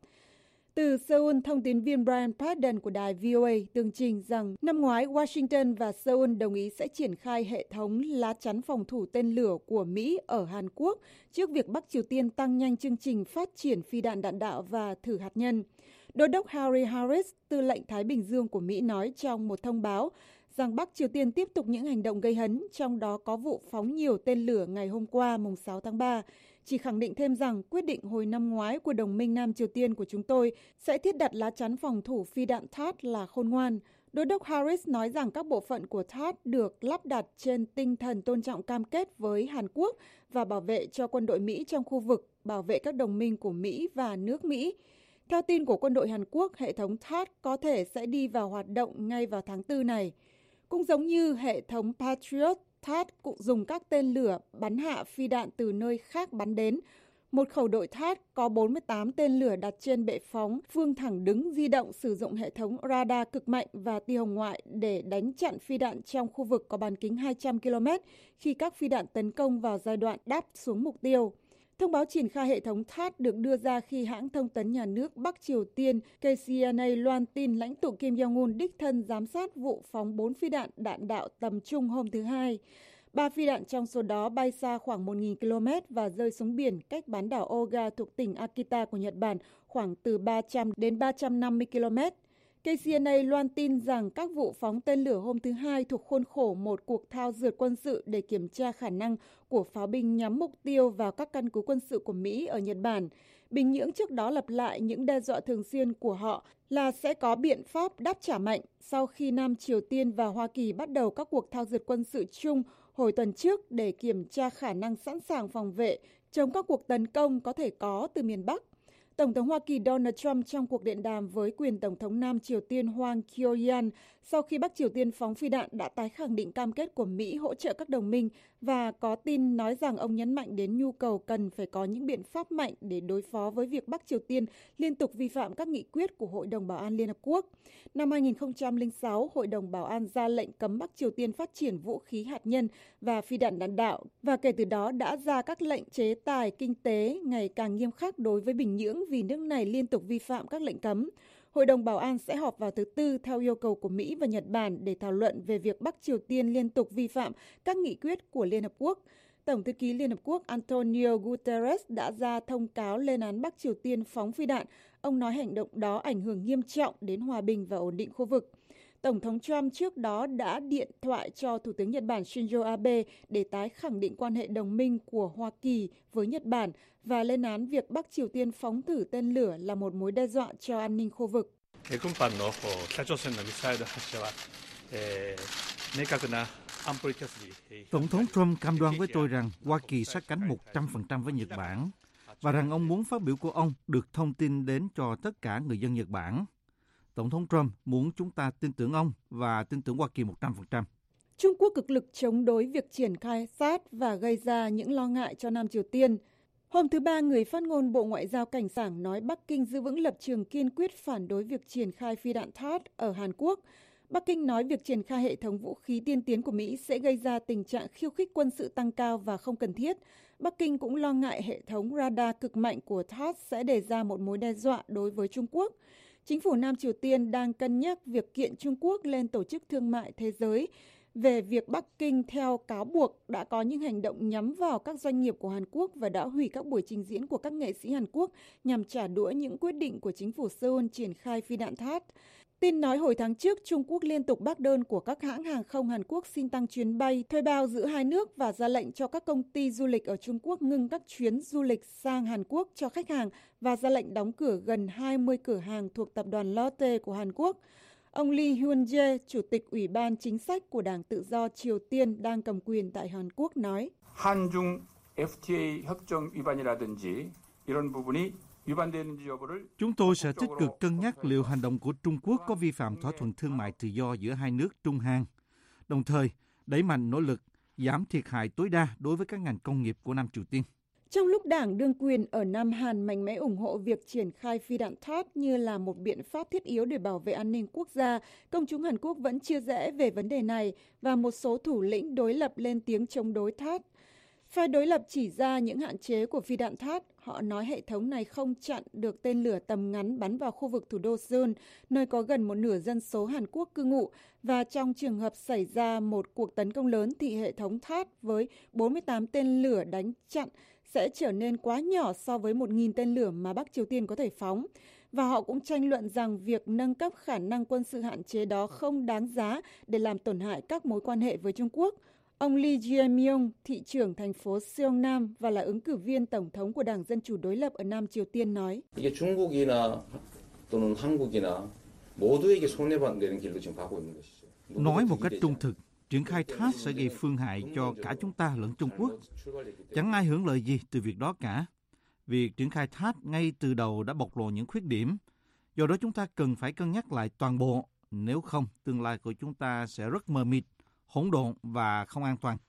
Từ Seoul, thông tín viên Brian Padden của đài vê o a tường trình rằng năm ngoái Washington và Seoul đồng ý sẽ triển khai hệ thống lá chắn phòng thủ tên lửa của Mỹ ở Hàn Quốc trước việc Bắc Triều Tiên tăng nhanh chương trình phát triển phi đạn đạn đạo và thử hạt nhân. Đô đốc Harry Harris, tư lệnh Thái Bình Dương của Mỹ, nói trong một thông báo rằng Bắc Triều Tiên tiếp tục những hành động gây hấn, trong đó có vụ phóng nhiều tên lửa ngày hôm qua, mùng sáu tháng ba, chỉ khẳng định thêm rằng quyết định hồi năm ngoái của đồng minh Nam Triều Tiên của chúng tôi sẽ thiết đặt lá chắn phòng thủ phi đạn T H A A D là khôn ngoan. Đô đốc Harris nói rằng các bộ phận của T H A A D được lắp đặt trên tinh thần tôn trọng cam kết với Hàn Quốc và bảo vệ cho quân đội Mỹ trong khu vực, bảo vệ các đồng minh của Mỹ và nước Mỹ. Theo tin của quân đội Hàn Quốc, hệ thống T H A A D có thể sẽ đi vào hoạt động ngay vào tháng tư này. Cũng giống như hệ thống Patriot, T H A A D cũng dùng các tên lửa bắn hạ phi đạn từ nơi khác bắn đến. Một khẩu đội T H A A D có bốn mươi tám tên lửa đặt trên bệ phóng phương thẳng đứng di động, sử dụng hệ thống radar cực mạnh và tia hồng ngoại để đánh chặn phi đạn trong khu vực có bán kính hai trăm ki lô mét khi các phi đạn tấn công vào giai đoạn đáp xuống mục tiêu. Thông báo triển khai hệ thống T H A A D được đưa ra khi hãng thông tấn nhà nước Bắc Triều Tiên K C N A loan tin lãnh tụ Kim Jong-un đích thân giám sát vụ phóng bốn phi đạn đạn đạo tầm trung hôm thứ Hai. Ba phi đạn trong số đó bay xa khoảng một nghìn ki lô mét và rơi xuống biển cách bán đảo Oga thuộc tỉnh Akita của Nhật Bản khoảng từ ba trăm đến ba trăm năm mươi ki lô mét. K C N A loan tin rằng các vụ phóng tên lửa hôm thứ Hai thuộc khuôn khổ một cuộc thao dượt quân sự để kiểm tra khả năng của pháo binh nhắm mục tiêu vào các căn cứ quân sự của Mỹ ở Nhật Bản. Bình Nhưỡng trước đó lặp lại những đe dọa thường xuyên của họ là sẽ có biện pháp đáp trả mạnh sau khi Nam Triều Tiên và Hoa Kỳ bắt đầu các cuộc thao dượt quân sự chung hồi tuần trước để kiểm tra khả năng sẵn sàng phòng vệ chống các cuộc tấn công có thể có từ miền Bắc. Tổng thống Hoa Kỳ Donald Trump trong cuộc điện đàm với quyền Tổng thống Nam Triều Tiên Hwang Kyo-yan sau khi Bắc Triều Tiên phóng phi đạn đã tái khẳng định cam kết của Mỹ hỗ trợ các đồng minh và có tin nói rằng ông nhấn mạnh đến nhu cầu cần phải có những biện pháp mạnh để đối phó với việc Bắc Triều Tiên liên tục vi phạm các nghị quyết của Hội đồng Bảo an Liên Hợp Quốc. Năm hai nghìn không trăm lẻ sáu, Hội đồng Bảo an ra lệnh cấm Bắc Triều Tiên phát triển vũ khí hạt nhân và phi đạn đạn đạo và kể từ đó đã ra các lệnh chế tài kinh tế ngày càng nghiêm khắc đối với Bình Nhưỡng vì nước này liên tục vi phạm các lệnh cấm. Hội đồng Bảo an sẽ họp vào thứ Tư theo yêu cầu của Mỹ và Nhật Bản để thảo luận về việc Bắc Triều Tiên liên tục vi phạm các nghị quyết của Liên Hợp Quốc. Tổng thư ký Liên Hợp Quốc Antonio Guterres đã ra thông cáo lên án Bắc Triều Tiên phóng phi đạn. Ông nói hành động đó ảnh hưởng nghiêm trọng đến hòa bình và ổn định khu vực. Tổng thống Trump trước đó đã điện thoại cho Thủ tướng Nhật Bản Shinzo Abe để tái khẳng định quan hệ đồng minh của Hoa Kỳ với Nhật Bản và lên án việc Bắc Triều Tiên phóng thử tên lửa là một mối đe dọa cho an ninh khu vực. Tổng thống Trump cam đoan với tôi rằng Hoa Kỳ sát cánh một trăm phần trăm với Nhật Bản và rằng ông muốn phát biểu của ông được thông tin đến cho tất cả người dân Nhật Bản. Tổng thống Trump muốn chúng ta tin tưởng ông và tin tưởng Hoa Kỳ một trăm phần trăm. Trung Quốc cực lực chống đối việc triển khai THAAD và gây ra những lo ngại cho Nam Triều Tiên. Hôm thứ Ba, người phát ngôn Bộ Ngoại giao Cảnh sảng nói Bắc Kinh giữ vững lập trường kiên quyết phản đối việc triển khai phi đạn THAAD ở Hàn Quốc. Bắc Kinh nói việc triển khai hệ thống vũ khí tiên tiến của Mỹ sẽ gây ra tình trạng khiêu khích quân sự tăng cao và không cần thiết. Bắc Kinh cũng lo ngại hệ thống radar cực mạnh của THAAD sẽ đề ra một mối đe dọa đối với Trung Quốc. Chính phủ Nam Triều Tiên đang cân nhắc việc kiện Trung Quốc lên Tổ chức Thương mại Thế giới về việc Bắc Kinh theo cáo buộc đã có những hành động nhắm vào các doanh nghiệp của Hàn Quốc và đã hủy các buổi trình diễn của các nghệ sĩ Hàn Quốc nhằm trả đũa những quyết định của chính phủ Seoul triển khai phi đạn THAAD. Tin nói hồi tháng trước, Trung Quốc liên tục bác đơn của các hãng hàng không Hàn Quốc xin tăng chuyến bay, thuê bao giữa hai nước và ra lệnh cho các công ty du lịch ở Trung Quốc ngưng các chuyến du lịch sang Hàn Quốc cho khách hàng và ra lệnh đóng cửa gần hai mươi cửa hàng thuộc tập đoàn Lotte của Hàn Quốc. Ông Lee Hyun-jae, Chủ tịch Ủy ban Chính sách của Đảng Tự do Triều Tiên đang cầm quyền tại Hàn Quốc nói, 한중 에프티에이 협정 위반이라든지 이런 부분이 Chúng tôi sẽ tích cực cân nhắc liệu hành động của Trung Quốc có vi phạm thỏa thuận thương mại tự do giữa hai nước Trung Hàn, đồng thời đẩy mạnh nỗ lực giảm thiệt hại tối đa đối với các ngành công nghiệp của Nam Triều Tiên. Trong lúc đảng đương quyền ở Nam Hàn mạnh mẽ ủng hộ việc triển khai phi đạn THAAD như là một biện pháp thiết yếu để bảo vệ an ninh quốc gia, công chúng Hàn Quốc vẫn chia rẽ về vấn đề này và một số thủ lĩnh đối lập lên tiếng chống đối THAAD. Phe đối lập chỉ ra những hạn chế của phi đạn THAAD. Họ nói hệ thống này không chặn được tên lửa tầm ngắn bắn vào khu vực thủ đô Seoul, nơi có gần một nửa dân số Hàn Quốc cư ngụ. Và trong trường hợp xảy ra một cuộc tấn công lớn thì hệ thống THAAD với bốn mươi tám tên lửa đánh chặn sẽ trở nên quá nhỏ so với một nghìn tên lửa mà Bắc Triều Tiên có thể phóng. Và họ cũng tranh luận rằng việc nâng cấp khả năng quân sự hạn chế đó không đáng giá để làm tổn hại các mối quan hệ với Trung Quốc. Ông Lee Jae-myung, thị trưởng thành phố Seongnam và là ứng cử viên tổng thống của Đảng Dân Chủ đối lập ở Nam Triều Tiên nói, 이게 중국이나 또는 한국이나 모두에게 손해되는 길로 지금 가고 있는 것이죠. Nói một cách trung thực, triển khai THAAD sẽ gây phương hại cho cả chúng ta lẫn Trung Quốc. Chẳng ai hưởng lợi gì từ việc đó cả. Việc triển khai THAAD ngay từ đầu đã bộc lộ những khuyết điểm. Do đó chúng ta cần phải cân nhắc lại toàn bộ. Nếu không, tương lai của chúng ta sẽ rất mờ mịt, hỗn độn và không an toàn.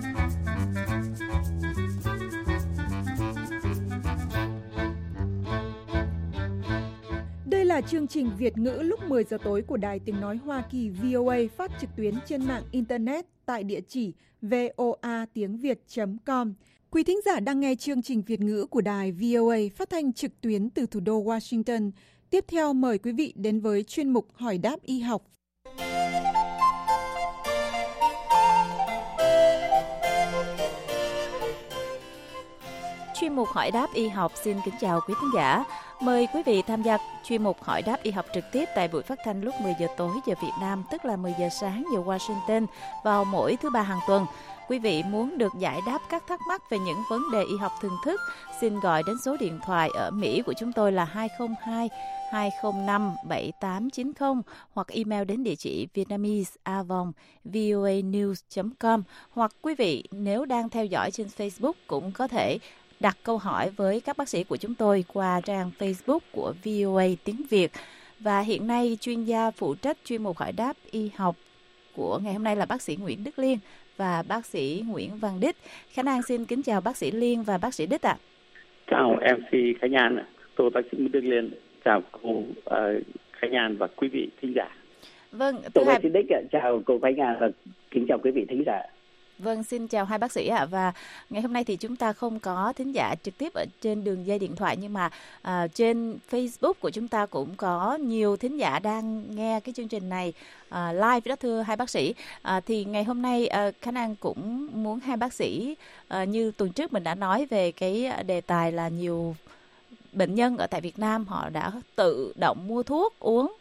Đây là chương trình Việt ngữ lúc mười giờ tối của Đài Tiếng Nói Hoa Kỳ vê o a phát trực tuyến trên mạng Internet tại địa chỉ voa tiếng việt chấm com. Quý thính giả đang nghe chương trình Việt ngữ của Đài vê o a phát thanh trực tuyến từ thủ đô Washington. Tiếp theo mời quý vị đến với chuyên mục Hỏi đáp y học. Chuyên mục Hỏi đáp y học xin kính chào quý khán giả. Mời quý vị tham gia chuyên mục Hỏi đáp y học trực tiếp tại buổi phát thanh lúc mười giờ tối giờ Việt Nam, tức là mười giờ sáng giờ Washington vào mỗi thứ ba hàng tuần. Quý vị muốn được giải đáp các thắc mắc về những vấn đề y học thường thức, xin gọi đến số điện thoại ở Mỹ của chúng tôi là hai không hai hai không năm bảy tám chín không hoặc email đến địa chỉ vietnamese a vòng voa news chấm com, hoặc quý vị nếu đang theo dõi trên Facebook cũng có thể đặt câu hỏi với các bác sĩ của chúng tôi qua trang Facebook của vê o a tiếng Việt. Và hiện nay chuyên gia phụ trách chuyên mục Hỏi đáp y học của ngày hôm nay là bác sĩ Nguyễn Đức Liên và bác sĩ Nguyễn Văn Đích. Khánh An xin kính chào bác sĩ Liên và bác sĩ Đích ạ. À. Chào em xê Khánh An, tôi bác sĩ Nguyễn Đức Liên. Chào cô uh, Khánh An và quý vị thính giả. Vâng, tôi bác sĩ Đích ạ. Chào cô Khánh An và kính chào quý vị thính giả. Vâng, xin chào hai bác sĩ ạ. À. Và ngày hôm nay thì chúng ta không có thính giả trực tiếp ở trên đường dây điện thoại, nhưng mà à, trên Facebook của chúng ta cũng có nhiều thính giả đang nghe cái chương trình này à, live đó thưa hai bác sĩ. À, thì ngày hôm nay à, Khánh An cũng muốn hai bác sĩ à, như tuần trước mình đã nói về cái đề tài là nhiều bệnh nhân ở tại Việt Nam họ đã tự động mua thuốc uống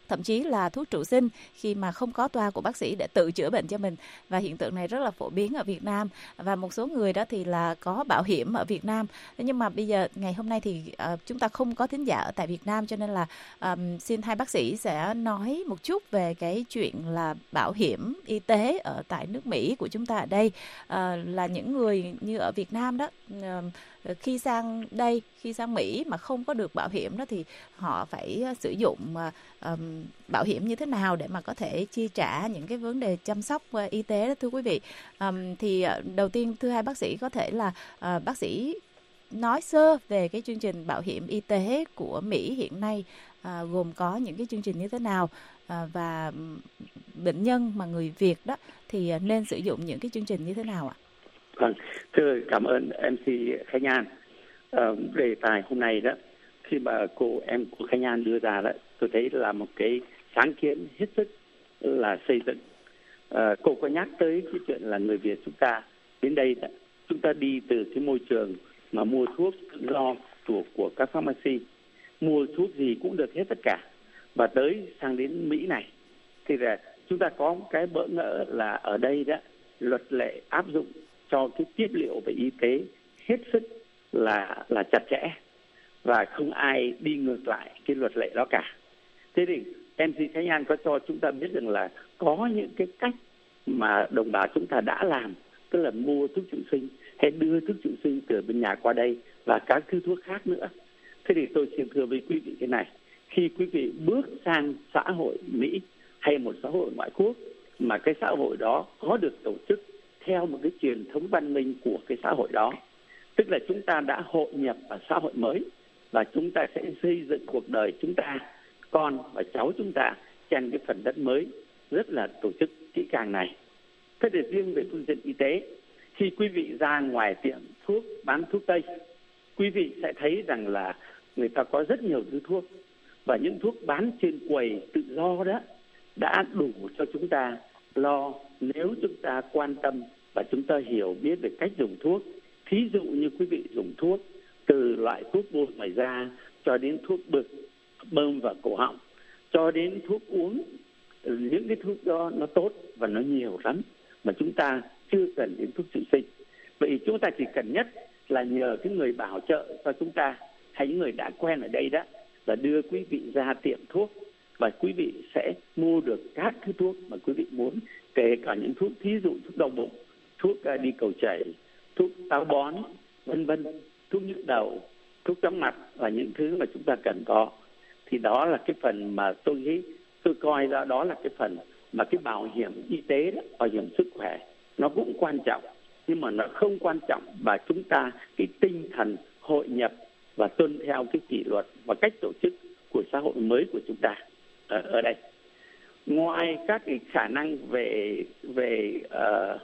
thậm chí là thuốc trụ sinh khi mà không có toa của bác sĩ để tự chữa bệnh cho mình. Và hiện tượng này rất là phổ biến ở Việt Nam, và một số người đó thì là có bảo hiểm ở Việt Nam. Nhưng mà bây giờ ngày hôm nay thì uh, chúng ta không có thính giả ở tại Việt Nam, cho nên là um, xin hai bác sĩ sẽ nói một chút về cái chuyện là bảo hiểm y tế ở tại nước Mỹ của chúng ta ở đây. Uh, là những người như ở Việt Nam đó, uh, khi sang đây, khi sang Mỹ mà không có được bảo hiểm đó thì họ phải sử dụng uh, um, bảo hiểm như thế nào để mà có thể chi trả những cái vấn đề chăm sóc uh, y tế đó, thưa quý vị. Um, thì uh, đầu tiên thưa hai bác sĩ, có thể là uh, bác sĩ nói sơ về cái chương trình bảo hiểm y tế của Mỹ hiện nay, à, gồm có những cái chương trình như thế nào, à, và bệnh nhân mà người Việt đó thì nên sử dụng những cái chương trình như thế nào ạ? Vâng, thưa cảm ơn em xê Khánh An. À, đề tài hôm nay đó, khi mà cô em của Khánh An đưa ra đó, tôi thấy là một cái sáng kiến hết sức là xây dựng. À, cô có nhắc tới cái chuyện là người Việt chúng ta đến đây đó, chúng ta đi từ cái môi trường mà mua thuốc tự do của, của các pharmacy, mua thuốc gì cũng được hết tất cả, và tới sang đến Mỹ này thì là chúng ta có một cái bỡ ngỡ là ở đây đó luật lệ áp dụng cho cái tiếp liệu về y tế hết sức là là chặt chẽ, và không ai đi ngược lại cái luật lệ đó cả. Thế thì em xê Khánh An có cho chúng ta biết rằng là có những cái cách mà đồng bào chúng ta đã làm, tức là mua thuốc trụ sinh hay đưa thuốc trụ sinh từ bên nhà qua đây và các thứ thuốc khác nữa. Thế thì tôi xin thưa với quý vị cái này, khi quý vị bước sang xã hội Mỹ hay một xã hội ngoại quốc mà cái xã hội đó có được tổ chức theo một cái truyền thống văn minh của cái xã hội đó, tức là chúng ta đã hội nhập vào xã hội mới và chúng ta sẽ xây dựng cuộc đời chúng ta, con và cháu chúng ta trên cái phần đất mới rất là tổ chức kỹ càng này. Thế thì riêng về phương diện y tế, khi quý vị ra ngoài tiệm thuốc bán thuốc tây, quý vị sẽ thấy rằng là người ta có rất nhiều thứ thuốc, và những thuốc bán trên quầy tự do đó đã đủ cho chúng ta lo nếu chúng ta quan tâm và chúng ta hiểu biết về cách dùng thuốc. Thí dụ như quý vị dùng thuốc từ loại thuốc bôi ngoài da cho đến thuốc bực bơm vào cổ họng, cho đến thuốc uống, những cái thuốc đó nó tốt và nó nhiều lắm mà chúng ta chưa cần đến thuốc trụ sinh. Vậy chúng ta chỉ cần nhất là nhờ cái người bảo trợ cho chúng ta hay những người đã quen ở đây đó là đưa quý vị ra tiệm thuốc, và quý vị sẽ mua được các thứ thuốc mà quý vị muốn, kể cả những thuốc thí dụ thuốc đau bụng, thuốc uh, đi cầu chảy, thuốc táo bón, vân vân, thuốc nhức đầu, thuốc chóng mặt và những thứ mà chúng ta cần có. Thì đó là cái phần mà tôi nghĩ, tôi coi ra đó là cái phần mà cái bảo hiểm y tế đó, bảo hiểm sức khỏe nó cũng quan trọng, nhưng mà nó không quan trọng và chúng ta cái tinh thần hội nhập và tuân theo cái kỷ luật và cách tổ chức của xã hội mới của chúng ta ở, ở đây. Ngoài các cái khả năng về về uh,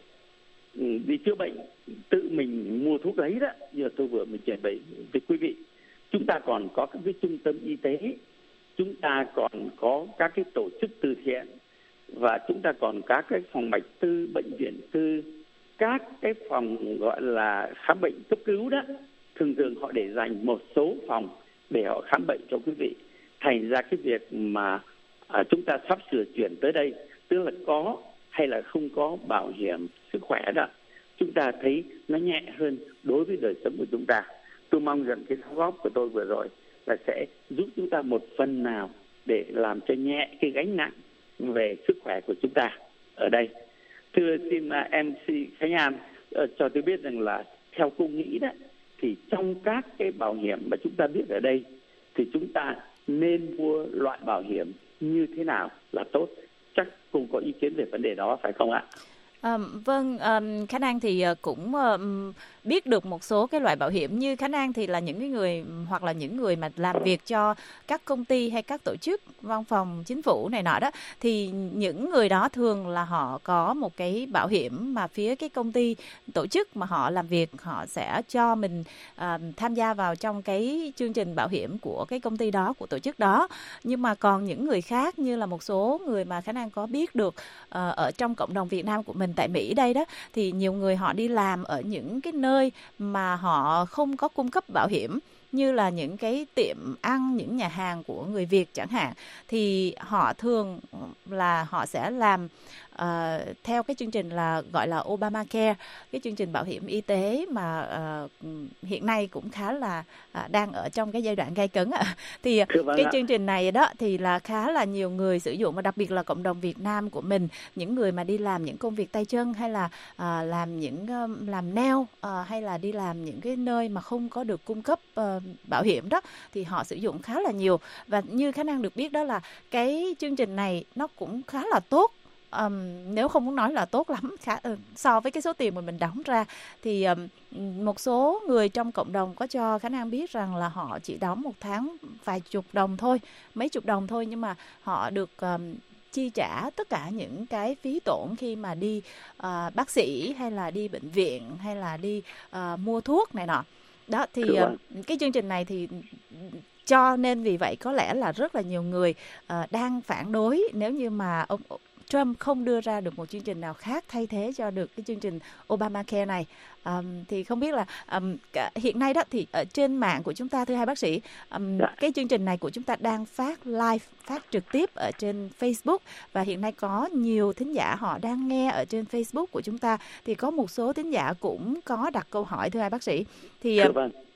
đi chữa bệnh tự mình mua thuốc lấy đó, như tôi vừa mới trình bày với quý vị, chúng ta còn có các cái trung tâm y tế, chúng ta còn có các cái tổ chức từ thiện, và chúng ta còn các cái phòng mạch tư, bệnh viện tư, các cái phòng gọi là khám bệnh cấp cứu đó, thường thường họ để dành một số phòng để họ khám bệnh cho quý vị. Thành ra cái việc mà à, chúng ta sắp sửa chuyển tới đây, tức là có hay là không có bảo hiểm sức khỏe đó, chúng ta thấy nó nhẹ hơn đối với đời sống của chúng ta. Tôi mong rằng cái đóng góp của tôi vừa rồi là sẽ giúp chúng ta một phần nào để làm cho nhẹ cái gánh nặng về sức khỏe của chúng ta ở đây. Thưa xin uh, em xê Khánh An uh, cho tôi biết rằng là theo cô nghĩ đó, thì trong các cái bảo hiểm mà chúng ta biết ở đây thì chúng ta nên mua loại bảo hiểm như thế nào là tốt? Chắc cô có ý kiến về vấn đề đó phải không ạ? À, vâng, à, Khánh An thì cũng à, biết được một số cái loại bảo hiểm. Như Khánh An thì là những cái người hoặc là những người mà làm việc cho các công ty hay các tổ chức văn phòng chính phủ này nọ đó, thì những người đó thường là họ có một cái bảo hiểm mà phía cái công ty tổ chức mà họ làm việc họ sẽ cho mình à, tham gia vào trong cái chương trình bảo hiểm của cái công ty đó, của tổ chức đó. Nhưng mà còn những người khác, như là một số người mà Khánh An có biết được à, ở trong cộng đồng Việt Nam của mình tại Mỹ đây đó, thì nhiều người họ đi làm ở những cái nơi mà họ không có cung cấp bảo hiểm, như là những cái tiệm ăn, những nhà hàng của người Việt chẳng hạn, thì họ thường là họ sẽ làm uh, theo cái chương trình là gọi là Obamacare, cái chương trình bảo hiểm y tế mà uh, hiện nay cũng khá là uh, đang ở trong cái giai đoạn gay cấn ạ. Thì cái chương trình này đó thì là khá là nhiều người sử dụng, và đặc biệt là cộng đồng Việt Nam của mình, những người mà đi làm những công việc tay chân, hay là uh, làm những uh, làm nail, uh, hay là đi làm những cái nơi mà không có được cung cấp uh, bảo hiểm đó, thì họ sử dụng khá là nhiều. Và như khả năng được biết đó là cái chương trình này nó cũng khá là tốt. Um, nếu không muốn nói là tốt lắm khá, uh, so với cái số tiền mà mình đóng ra, thì um, một số người trong cộng đồng có cho khả năng biết rằng là họ chỉ đóng một tháng vài chục đồng thôi, mấy chục đồng thôi, nhưng mà họ được um, chi trả tất cả những cái phí tổn khi mà đi uh, bác sĩ, hay là đi bệnh viện, hay là đi uh, mua thuốc này nọ. Đó thì uh, cái chương trình này thì cho nên vì vậy có lẽ là rất là nhiều người uh, đang phản đối nếu như mà ông Trump không đưa ra được một chương trình nào khác thay thế cho được cái chương trình Obamacare này. Um, thì không biết là um, hiện nay đó thì ở trên mạng của chúng ta, thưa hai bác sĩ, um, dạ. cái chương trình này của chúng ta đang phát live, phát trực tiếp ở trên Facebook, và hiện nay có nhiều thính giả họ đang nghe ở trên Facebook của chúng ta. Thì có một số thính giả cũng có đặt câu hỏi, thưa hai bác sĩ. Thì um,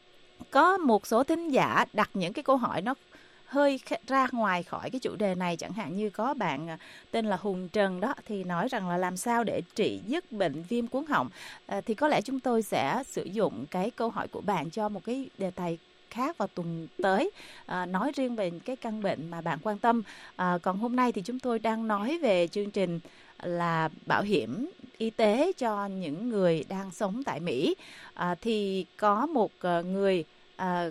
có một số thính giả đặt những cái câu hỏi nó hơi ra ngoài khỏi cái chủ đề này, chẳng hạn như có bạn tên là Hùng Trần đó, thì nói rằng là làm sao để trị dứt bệnh viêm cuống họng. À, thì có lẽ chúng tôi sẽ sử dụng cái câu hỏi của bạn cho một cái đề tài khác vào tuần tới, à, nói riêng về cái căn bệnh mà bạn quan tâm. À, còn hôm nay thì chúng tôi đang nói về chương trình là bảo hiểm y tế cho những người đang sống tại Mỹ. À, thì có một uh, người uh,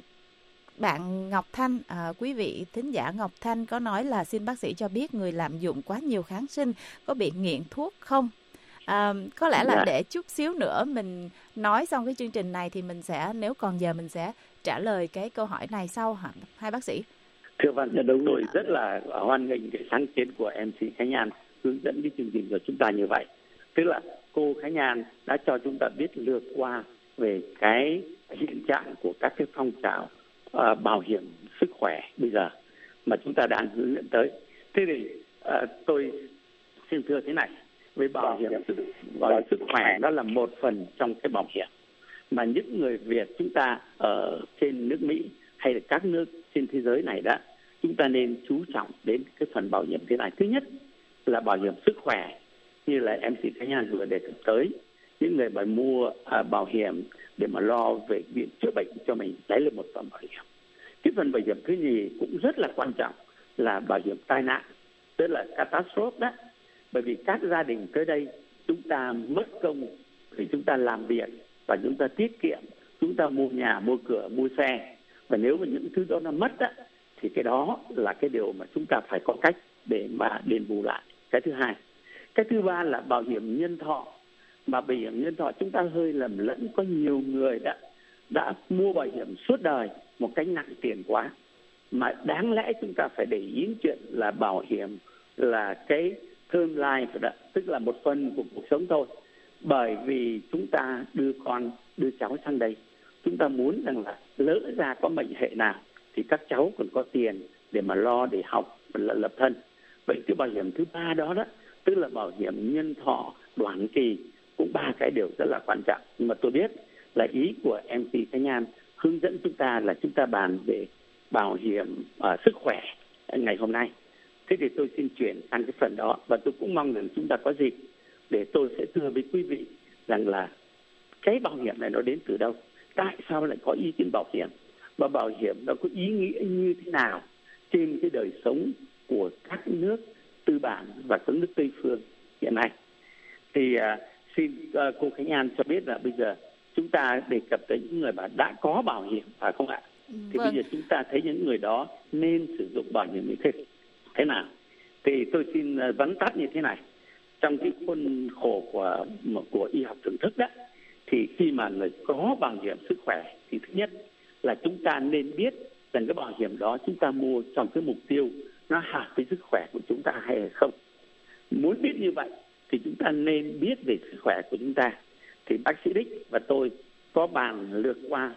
bạn Ngọc Thanh, à, quý vị thính giả Ngọc Thanh có nói là xin bác sĩ cho biết người lạm dụng quá nhiều kháng sinh có bị nghiện thuốc không? À, có lẽ là để chút xíu nữa mình nói xong cái chương trình này thì mình sẽ, nếu còn giờ mình sẽ trả lời cái câu hỏi này sau hả hai bác sĩ? Thưa bạn, đúng rồi, rất là hoan nghênh cái sáng kiến của em xê Khánh An hướng dẫn cái chương trình của chúng ta như vậy. Tức là cô Khánh An đã cho chúng ta biết lược qua về cái hiện trạng của các cái phong trào Uh, bảo hiểm sức khỏe bây giờ mà chúng ta đang hướng dẫn tới. Thế thì uh, tôi xin thưa thế này, về bảo hiểm sức, bảo hiểm sức khỏe đó là một phần trong cái bảo hiểm mà những người Việt chúng ta ở trên nước Mỹ hay là các nước trên thế giới này đó, chúng ta nên chú trọng đến cái phần bảo hiểm thế này. Thứ nhất là bảo hiểm sức khỏe, như là em xê Khánh An vừa đề cập tới, những người mà mua uh, bảo hiểm để mà lo về việc chữa bệnh cho mình, đấy là một phần bảo hiểm. Cái phần bảo hiểm thứ nhì cũng rất là quan trọng là bảo hiểm tai nạn, tức là catastrophe đó. Bởi vì các gia đình tới đây chúng ta mất công thì chúng ta làm việc và chúng ta tiết kiệm, chúng ta mua nhà, mua cửa, mua xe, và nếu mà những thứ đó nó mất á, thì cái đó là cái điều mà chúng ta phải có cách để mà đền bù lại. Cái thứ hai. Cái thứ ba là bảo hiểm nhân thọ. Mà bảo hiểm nhân thọ chúng ta hơi lầm lẫn, có nhiều người đã đã mua bảo hiểm suốt đời một cách nặng tiền quá, mà đáng lẽ chúng ta phải để ý chuyện là bảo hiểm là cái term life đó, tức là một phần của cuộc sống thôi. Bởi vì chúng ta đưa con đưa cháu sang đây, chúng ta muốn rằng là lỡ ra có bệnh hệ nào thì các cháu còn có tiền để mà lo để học và lập thân. Vậy cái bảo hiểm thứ ba đó đó, tức là bảo hiểm nhân thọ đoạn kỳ, cũng ba cái điều rất là quan trọng. Nhưng mà tôi biết là ý của em xê Khánh An hướng dẫn chúng ta là chúng ta bàn về bảo hiểm uh, sức khỏe ngày hôm nay. Thế thì tôi xin chuyển sang cái phần đó, và tôi cũng mong rằng chúng ta có dịp để tôi sẽ thưa với quý vị rằng là cái bảo hiểm này nó đến từ đâu, tại sao lại có ý kiến bảo hiểm, và bảo hiểm nó có ý nghĩa như thế nào trên cái đời sống của các nước tư bản và các nước Tây phương hiện nay. Thì uh, xin uh, cô Khánh An cho biết là bây giờ chúng ta đề cập tới những người mà đã có bảo hiểm, phải không ạ? Ừ, thì vâng. Bây giờ chúng ta thấy những người đó nên sử dụng bảo hiểm y tế thế nào? Thì tôi xin uh, vắn tắt như thế này. Trong cái khuôn khổ của của y học thưởng thức đó, thì khi mà người có bảo hiểm sức khỏe thì thứ nhất là chúng ta nên biết rằng cái bảo hiểm đó chúng ta mua trong cái mục tiêu nó hợp với sức khỏe của chúng ta hay là không. Muốn biết như vậy thì chúng ta nên biết về sức khỏe của chúng ta. Thì bác sĩ Đích và tôi có bàn lược qua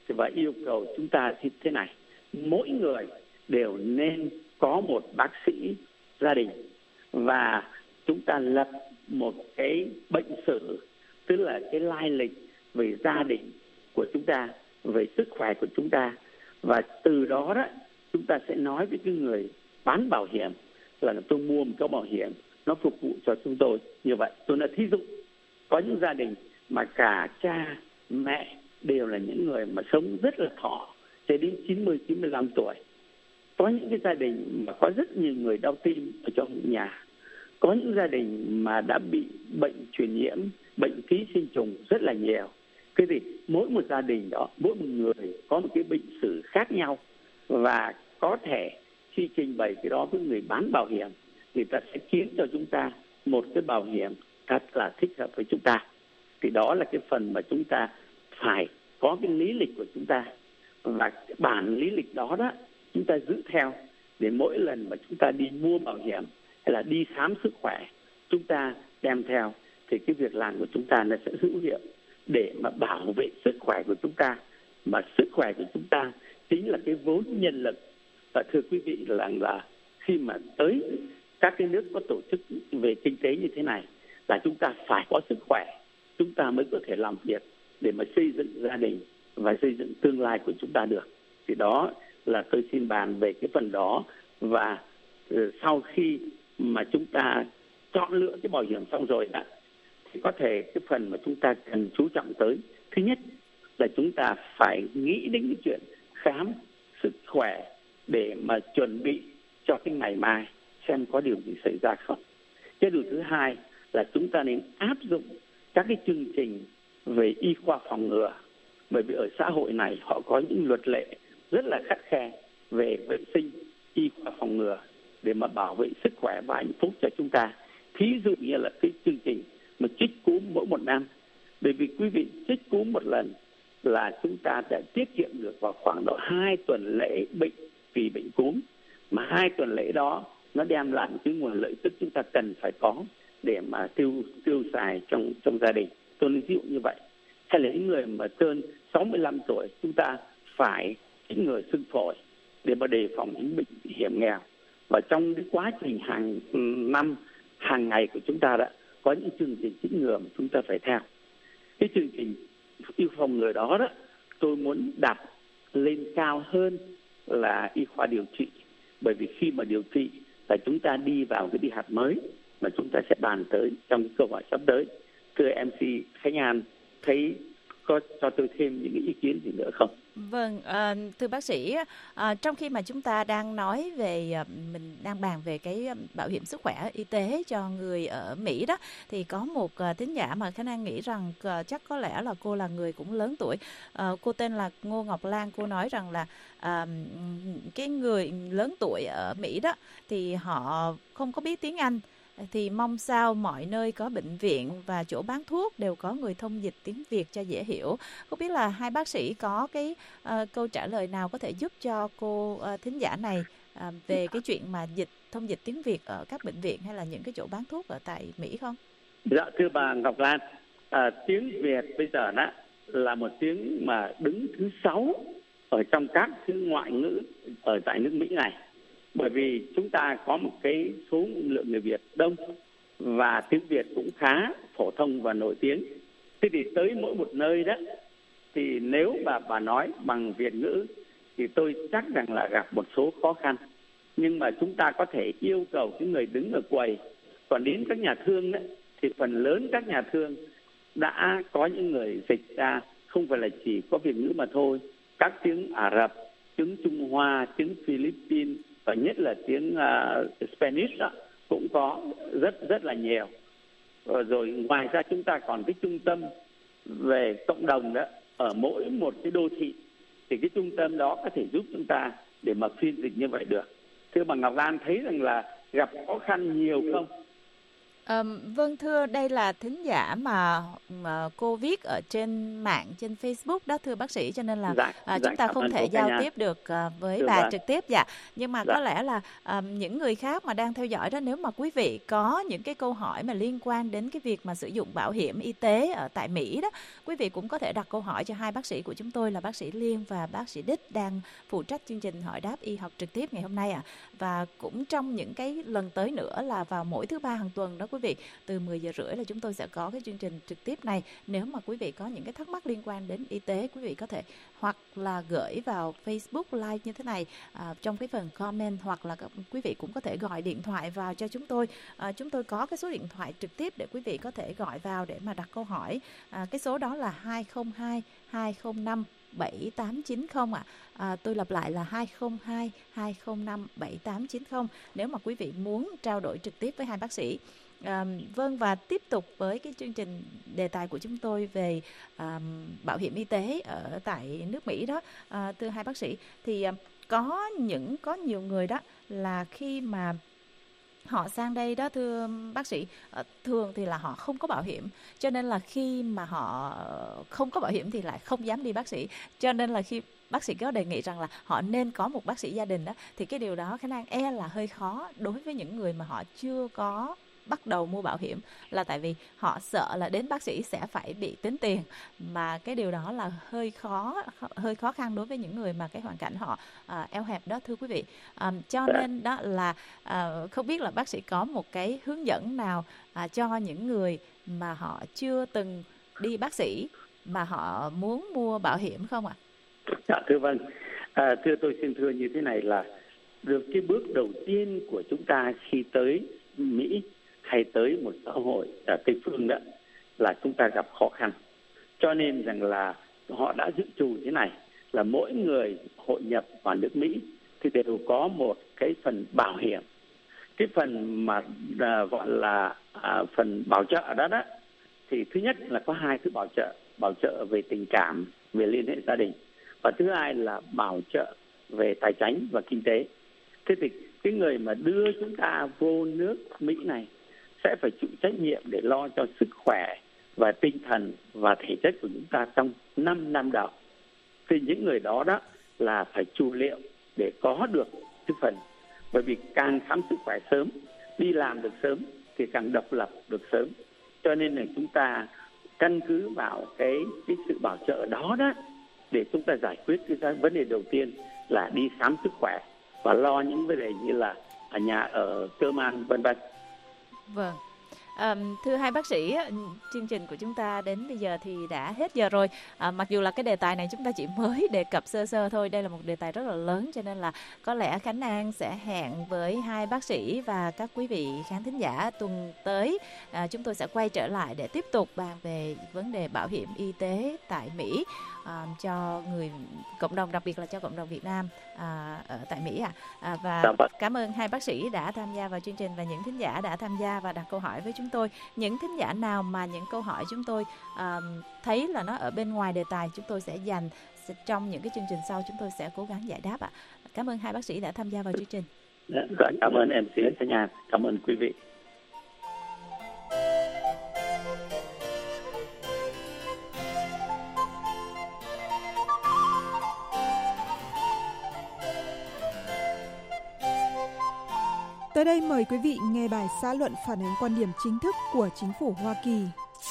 và yêu cầu chúng ta như thế này: mỗi người đều nên có một bác sĩ gia đình, và chúng ta lập một cái bệnh sử, tức là cái lai lịch về gia đình của chúng ta, về sức khỏe của chúng ta, và từ đó đó chúng ta sẽ nói với cái người bán bảo hiểm là tôi mua một cái bảo hiểm nó phục vụ cho chúng tôi như vậy. Tôi nói thí dụ có những gia đình mà cả cha mẹ đều là những người mà sống rất là thọ, cho đến chín mươi chín mươi lăm tuổi. Có những cái gia đình mà có rất nhiều người đau tim ở trong nhà. Có những gia đình mà đã bị bệnh truyền nhiễm, bệnh ký sinh trùng rất là nhiều. Cái gì mỗi một gia đình đó, mỗi một người có một cái bệnh sử khác nhau, và có thể khi trình bày cái đó với người bán bảo hiểm, người ta sẽ khiến cho chúng ta một cái bảo hiểm thật là thích hợp với chúng ta. Thì đó là cái phần mà chúng ta phải có cái lý lịch của chúng ta, và bản lý lịch đó đó chúng ta giữ theo, để mỗi lần mà chúng ta đi mua bảo hiểm hay là đi khám sức khỏe, chúng ta đem theo, thì cái việc làm của chúng ta nó sẽ hữu hiệu để mà bảo vệ sức khỏe của chúng ta. Mà sức khỏe của chúng ta chính là cái vốn nhân lực. Và thưa quý vị là, là khi mà tới các cái nước có tổ chức về kinh tế như thế này, là chúng ta phải có sức khỏe, chúng ta mới có thể làm việc để mà xây dựng gia đình và xây dựng tương lai của chúng ta được. Thì đó là tôi xin bàn về cái phần đó. Và sau khi mà chúng ta chọn lựa cái bảo hiểm xong rồi đã, thì có thể cái phần mà chúng ta cần chú trọng tới, thứ nhất là chúng ta phải nghĩ đến cái chuyện khám sức khỏe để mà chuẩn bị cho cái ngày mai xem có điều gì xảy ra không. Cái điều thứ hai là chúng ta nên áp dụng các cái chương trình về y khoa phòng ngừa, bởi vì ở xã hội này họ có những luật lệ rất là khắt khe về vệ sinh y khoa phòng ngừa để mà bảo vệ sức khỏe và hạnh phúc cho chúng ta. Thí dụ như là cái chương trình mà chích cúm mỗi một năm, bởi vì quý vị chích cúm một lần là chúng ta đã tiết kiệm được vào khoảng độ hai tuần lễ bệnh vì bệnh cúm, mà hai tuần lễ đó nó đem lại cái nguồn lợi tức chúng ta cần phải có để mà tiêu tiêu xài trong trong gia đình. Tôi nói ví dụ như vậy. Hay là những người mà trên sáu mươi lăm tuổi, chúng ta phải chích ngừa sưng phổi để mà đề phòng những bệnh hiểm nghèo. Và trong cái quá trình hàng năm, hàng ngày của chúng ta đã có những chương trình chích ngừa mà chúng ta phải theo. Cái chương trình y phòng ngừa đó đó, tôi muốn đặt lên cao hơn là y khoa điều trị. Bởi vì khi mà điều trị là chúng ta đi vào cái đi hạt mới mà chúng ta sẽ bàn tới trong cái câu hỏi sắp tới. Thưa em xê Khánh An, thấy có cho tôi thêm những cái ý kiến gì nữa không? Vâng, à, thưa bác sĩ, à, trong khi mà chúng ta đang nói về, mình đang bàn về cái bảo hiểm sức khỏe y tế cho người ở Mỹ đó, thì có một thính giả mà Khánh An nghĩ rằng chắc có lẽ là cô là người cũng lớn tuổi. À, cô tên là Ngô Ngọc Lan, cô nói rằng là à, cái người lớn tuổi ở Mỹ đó thì họ không có biết tiếng Anh, thì mong sao mọi nơi có bệnh viện và chỗ bán thuốc đều có người thông dịch tiếng Việt cho dễ hiểu. Không biết là hai bác sĩ có cái uh, câu trả lời nào có thể giúp cho cô uh, thính giả này uh, về cái chuyện mà dịch thông dịch tiếng Việt ở các bệnh viện hay là những cái chỗ bán thuốc ở tại Mỹ không? Dạ thưa bà Ngọc Lan, à, tiếng Việt bây giờ đó là một tiếng mà đứng thứ sáu ở trong các thứ ngoại ngữ ở tại nước Mỹ này. Bởi vì chúng ta có một cái số lượng người Việt đông và tiếng Việt cũng khá phổ thông và nổi tiếng. Thế thì tới mỗi một nơi đó thì nếu bà bà nói bằng Việt ngữ thì tôi chắc rằng là gặp một số khó khăn. Nhưng mà chúng ta có thể yêu cầu cái người đứng ở quầy. Còn đến các nhà thương đó, thì phần lớn các nhà thương đã có những người dịch ra, không phải là chỉ có Việt ngữ mà thôi. Các tiếng Ả Rập, tiếng Trung Hoa, tiếng Philippines, và nhất là tiếng uh, Spanish đó, cũng có rất rất là nhiều. Rồi, rồi ngoài ra chúng ta còn cái trung tâm về cộng đồng đó ở mỗi một cái đô thị, thì cái trung tâm đó có thể giúp chúng ta để mà phiên dịch như vậy được. Thưa bà Ngọc Lan, thấy rằng là gặp khó khăn nhiều không? À, vâng thưa, đây là thính giả mà, mà cô viết ở trên mạng, trên Facebook đó thưa bác sĩ, cho nên là dạ, à, dạ, chúng ta không thể giao tiếp được à, với Được bà rồi. trực tiếp. Dạ, nhưng mà Dạ. có lẽ là à, những người khác mà đang theo dõi đó, nếu mà quý vị có những cái câu hỏi mà liên quan đến cái việc mà sử dụng bảo hiểm y tế ở tại Mỹ đó, quý vị cũng có thể đặt câu hỏi cho hai bác sĩ của chúng tôi là bác sĩ Liên và bác sĩ Đích đang phụ trách chương trình hỏi đáp y học trực tiếp ngày hôm nay ạ. À. Và cũng trong những cái lần tới nữa là vào mỗi thứ ba hàng tuần đó quý vị, từ mười giờ rưỡi là chúng tôi sẽ có cái chương trình trực tiếp này. Nếu mà quý vị có những cái thắc mắc liên quan đến y tế, quý vị có thể hoặc là gửi vào Facebook Live như thế này à, trong cái phần comment, hoặc là quý vị cũng có thể gọi điện thoại vào cho chúng tôi. À, chúng tôi có cái số điện thoại trực tiếp để quý vị có thể gọi vào để mà đặt câu hỏi. À, cái số đó là hai không hai hai không năm bảy tám chín không ạ. À. À, tôi lặp lại là hai không hai hai không năm bảy tám chín không nếu mà quý vị muốn trao đổi trực tiếp với hai bác sĩ. À, vâng, và tiếp tục với cái chương trình đề tài của chúng tôi về à, bảo hiểm y tế ở tại nước Mỹ đó, à, thưa hai bác sĩ, thì à, có những có nhiều người đó là khi mà họ sang đây đó thưa bác sĩ, thường thì là họ không có bảo hiểm, cho nên là khi mà họ không có bảo hiểm thì lại không dám đi bác sĩ, cho nên là khi bác sĩ có đề nghị rằng là họ nên có một bác sĩ gia đình đó, thì cái điều đó khả năng e là hơi khó đối với những người mà họ chưa có bắt đầu mua bảo hiểm, là tại vì họ sợ là đến bác sĩ sẽ phải bị tính tiền, mà cái điều đó là hơi khó hơi khó khăn đối với những người mà cái hoàn cảnh họ à, eo hẹp đó thưa quý vị. À, cho nên đó là à, không biết là bác sĩ có một cái hướng dẫn nào à, cho những người mà họ chưa từng đi bác sĩ mà họ muốn mua bảo hiểm không ạ? Dạ thưa vâng, à, thưa tôi xin thưa như thế này là được cái bước đầu tiên của chúng ta khi tới Mỹ hay tới một xã hội ở Tây phương đó là chúng ta gặp khó khăn, cho nên rằng là họ đã dự trù thế này là mỗi người hội nhập vào nước Mỹ thì đều có một cái phần bảo hiểm. Cái phần mà à, gọi là à, phần bảo trợ đó đó thì thứ nhất là có hai thứ bảo trợ, bảo trợ về tình cảm, về liên hệ gia đình, và thứ hai là bảo trợ về tài chính và kinh tế. Thế thì cái người mà đưa chúng ta vô nước Mỹ này sẽ phải chịu trách nhiệm để lo cho sức khỏe và tinh thần và thể chất của chúng ta trong năm năm đầu. Thì những người đó đó là phải chu liệu để có được cái phần, bởi vì càng khám sức khỏe sớm, đi làm được sớm thì càng độc lập được sớm. Cho nên là chúng ta căn cứ vào cái cái sự bảo trợ đó đó để chúng ta giải quyết cái vấn đề đầu tiên là đi khám sức khỏe và lo những vấn đề như là ở nhà ở, cơm ăn, vân vân. Vâng. À, thưa hai bác sĩ, chương trình của chúng ta đến bây giờ thì đã hết giờ rồi. À, mặc dù là cái đề tài này chúng ta chỉ mới đề cập sơ sơ thôi, đây là một đề tài rất là lớn, cho nên là có lẽ Khánh An sẽ hẹn với hai bác sĩ và các quý vị khán thính giả tuần tới. À, chúng tôi sẽ quay trở lại để tiếp tục bàn về vấn đề bảo hiểm y tế tại Mỹ à, cho người cộng đồng, đặc biệt là cho cộng đồng Việt Nam à, ở tại Mỹ ạ. À. À, và cảm ơn hai bác sĩ đã tham gia vào chương trình và những thính giả đã tham gia và đặt câu hỏi với chúng tôi. Những thính giả nào mà những câu hỏi chúng tôi à, thấy là nó ở bên ngoài đề tài, chúng tôi sẽ dành trong những cái chương trình sau, chúng tôi sẽ cố gắng giải đáp ạ. Cảm ơn hai bác sĩ đã tham gia vào chương trình. Dạ, cảm ơn em xê Thanh Nhàn, cảm ơn quý vị. Tới đây mời quý vị nghe bài xã luận phản ánh quan điểm chính thức của chính phủ Hoa Kỳ.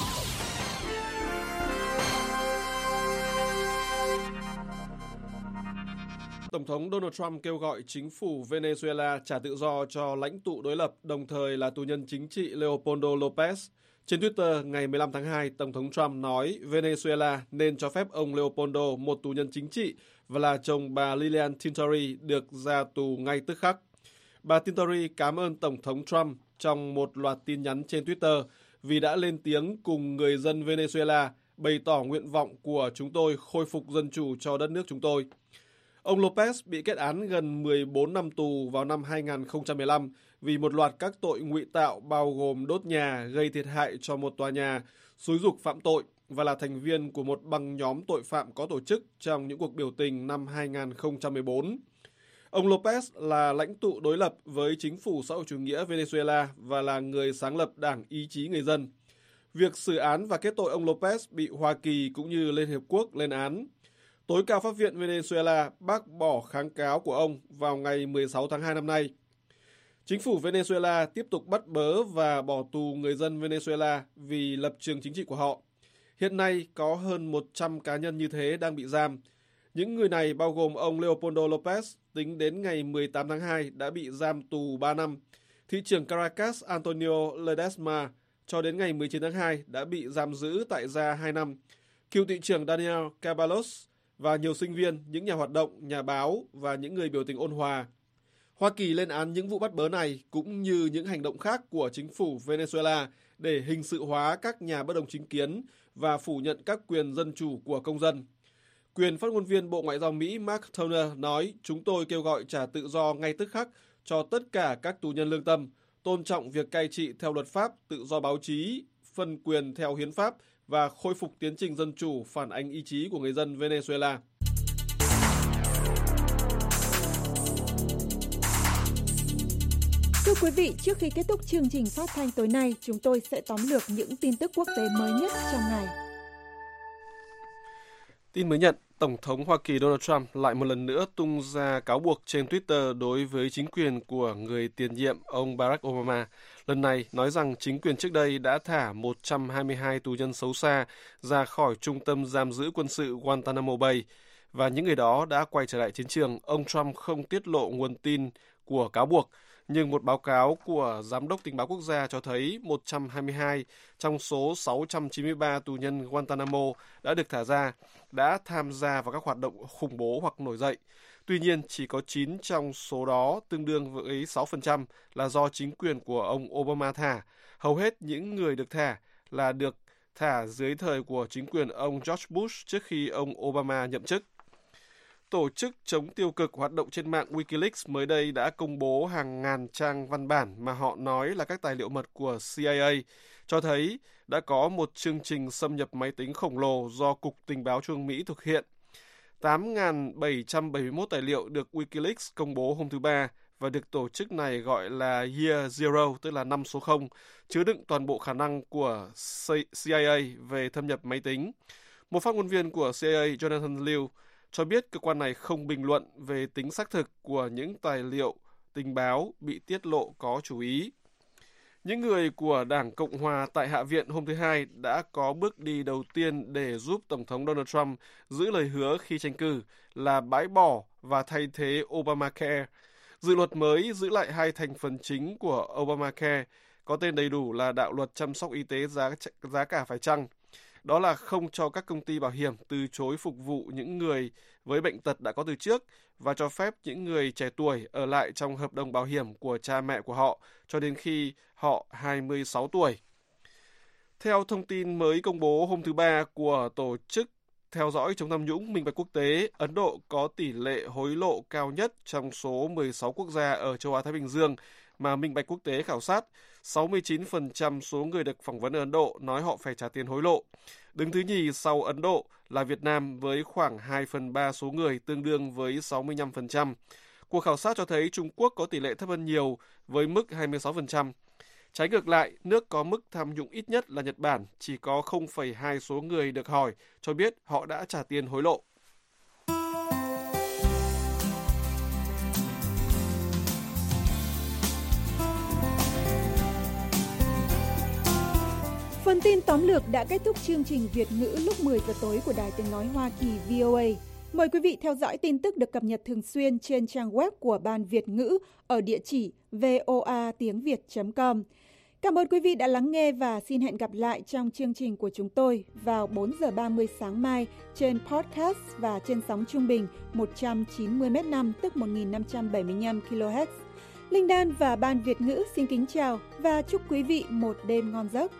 Tổng thống Donald Trump kêu gọi chính phủ Venezuela trả tự do cho lãnh tụ đối lập, đồng thời là tù nhân chính trị Leopoldo Lopez. Trên Twitter ngày mười lăm tháng hai, Tổng thống Trump nói Venezuela nên cho phép ông Leopoldo, một tù nhân chính trị và là chồng bà Lilian Tintori, được ra tù ngay tức khắc. Bà Tintori cảm ơn Tổng thống Trump trong một loạt tin nhắn trên Twitter vì đã lên tiếng cùng người dân Venezuela bày tỏ nguyện vọng của chúng tôi khôi phục dân chủ cho đất nước chúng tôi. Ông Lopez bị kết án gần mười bốn năm tù vào năm hai nghìn không trăm mười lăm vì một loạt các tội ngụy tạo bao gồm đốt nhà, gây thiệt hại cho một tòa nhà, xúi giục phạm tội và là thành viên của một băng nhóm tội phạm có tổ chức trong những cuộc biểu tình năm hai nghìn không trăm mười bốn. Ông Lopez là lãnh tụ đối lập với chính phủ xã hội chủ nghĩa Venezuela và là người sáng lập Đảng Ý chí Người dân. Việc xử án và kết tội ông Lopez bị Hoa Kỳ cũng như Liên Hiệp Quốc lên án. Tối cao pháp viện Venezuela bác bỏ kháng cáo của ông vào ngày mười sáu tháng hai năm nay. Chính phủ Venezuela tiếp tục bắt bớ và bỏ tù người dân Venezuela vì lập trường chính trị của họ. Hiện nay có hơn một trăm cá nhân như thế đang bị giam. Những người này bao gồm ông Leopoldo Lopez, tính đến ngày mười tám tháng hai đã bị giam tù ba năm. Thị trưởng Caracas Antonio Ledesma cho đến ngày mười chín tháng hai đã bị giam giữ tại gia hai năm. Cựu thị trưởng Daniel Caballos và nhiều sinh viên, những nhà hoạt động, nhà báo và những người biểu tình ôn hòa. Hoa Kỳ lên án những vụ bắt bớ này cũng như những hành động khác của chính phủ Venezuela để hình sự hóa các nhà bất đồng chính kiến và phủ nhận các quyền dân chủ của công dân. Quyền phát ngôn viên Bộ Ngoại giao Mỹ Mark Toner nói, chúng tôi kêu gọi trả tự do ngay tức khắc cho tất cả các tù nhân lương tâm, tôn trọng việc cai trị theo luật pháp, tự do báo chí, phân quyền theo hiến pháp và khôi phục tiến trình dân chủ phản ánh ý chí của người dân Venezuela. Thưa quý vị, trước khi kết thúc chương trình phát thanh tối nay, chúng tôi sẽ tóm lược những tin tức quốc tế mới nhất trong ngày. Tin mới nhận, Tổng thống Hoa Kỳ Donald Trump lại một lần nữa tung ra cáo buộc trên Twitter đối với chính quyền của người tiền nhiệm ông Barack Obama. Lần này nói rằng chính quyền trước đây đã thả một trăm hai mươi hai tù nhân xấu xa ra khỏi trung tâm giam giữ quân sự Guantanamo Bay và những người đó đã quay trở lại chiến trường. Ông Trump không tiết lộ nguồn tin của cáo buộc, nhưng một báo cáo của Giám đốc Tình báo Quốc gia cho thấy một trăm hai mươi hai trong số sáu trăm chín mươi ba tù nhân Guantanamo đã được thả ra, đã tham gia vào các hoạt động khủng bố hoặc nổi dậy. Tuy nhiên, chỉ có chín trong số đó, tương đương với sáu phần trăm, là do chính quyền của ông Obama thả. Hầu hết những người được thả là được thả dưới thời của chính quyền ông George Bush trước khi ông Obama nhậm chức. Tổ chức chống tiêu cực hoạt động trên mạng Wikileaks mới đây đã công bố hàng ngàn trang văn bản mà họ nói là các tài liệu mật của C I A, cho thấy đã có một chương trình xâm nhập máy tính khổng lồ do Cục Tình báo Trung ương Mỹ thực hiện. tám nghìn bảy trăm bảy mươi mốt tài liệu được Wikileaks công bố hôm thứ Ba và được tổ chức này gọi là Year Zero, tức là năm số không, chứa đựng toàn bộ khả năng của C I A về thâm nhập máy tính. Một phát ngôn viên của C I A, Jonathan Liu, cho biết cơ quan này không bình luận về tính xác thực của những tài liệu tình báo bị tiết lộ có chú ý. Những người của Đảng Cộng Hòa tại Hạ viện hôm thứ Hai đã có bước đi đầu tiên để giúp Tổng thống Donald Trump giữ lời hứa khi tranh cử là bãi bỏ và thay thế Obamacare. Dự luật mới giữ lại hai thành phần chính của Obamacare, có tên đầy đủ là đạo luật chăm sóc y tế giá, giá cả phải chăng. Đó là không cho các công ty bảo hiểm từ chối phục vụ những người với bệnh tật đã có từ trước và cho phép những người trẻ tuổi ở lại trong hợp đồng bảo hiểm của cha mẹ của họ cho đến khi họ hai mươi sáu tuổi. Theo thông tin mới công bố hôm thứ Ba của Tổ chức theo dõi chống tham nhũng minh bạch quốc tế, Ấn Độ có tỷ lệ hối lộ cao nhất trong số mười sáu quốc gia ở châu Á Thái Bình Dương mà minh bạch quốc tế khảo sát. sáu mươi chín phần trăm số người được phỏng vấn ở Ấn Độ nói họ phải trả tiền hối lộ. Đứng thứ nhì sau Ấn Độ là Việt Nam với khoảng hai phần ba số người, tương đương với sáu mươi lăm phần trăm. Cuộc khảo sát cho thấy Trung Quốc có tỷ lệ thấp hơn nhiều với mức hai mươi sáu phần trăm. Trái ngược lại, nước có mức tham nhũng ít nhất là Nhật Bản, chỉ có không phẩy hai số người được hỏi cho biết họ đã trả tiền hối lộ. Phần tin tóm lược đã kết thúc chương trình Việt ngữ lúc mười giờ tối của Đài Tiếng Nói Hoa Kỳ V O A. Mời quý vị theo dõi tin tức được cập nhật thường xuyên trên trang web của Ban Việt ngữ ở địa chỉ voa tiếng việt chấm com. Cảm ơn quý vị đã lắng nghe và xin hẹn gặp lại trong chương trình của chúng tôi vào bốn giờ ba mươi sáng mai trên podcast và trên sóng trung bình một trăm chín mươi mét năm tức một nghìn năm trăm bảy mươi lăm ki lô héc. Linh Đan và Ban Việt ngữ xin kính chào và chúc quý vị một đêm ngon giấc.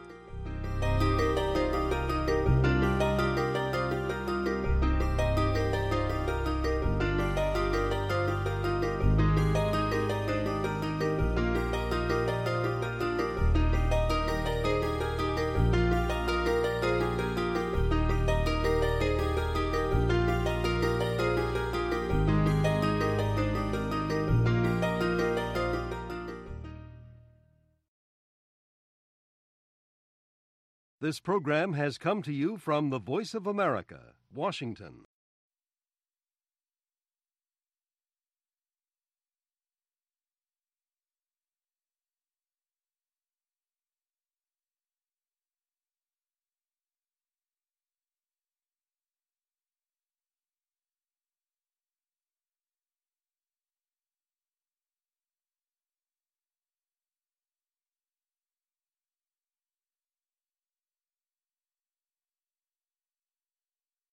This program has come to you from the Voice of America, Washington.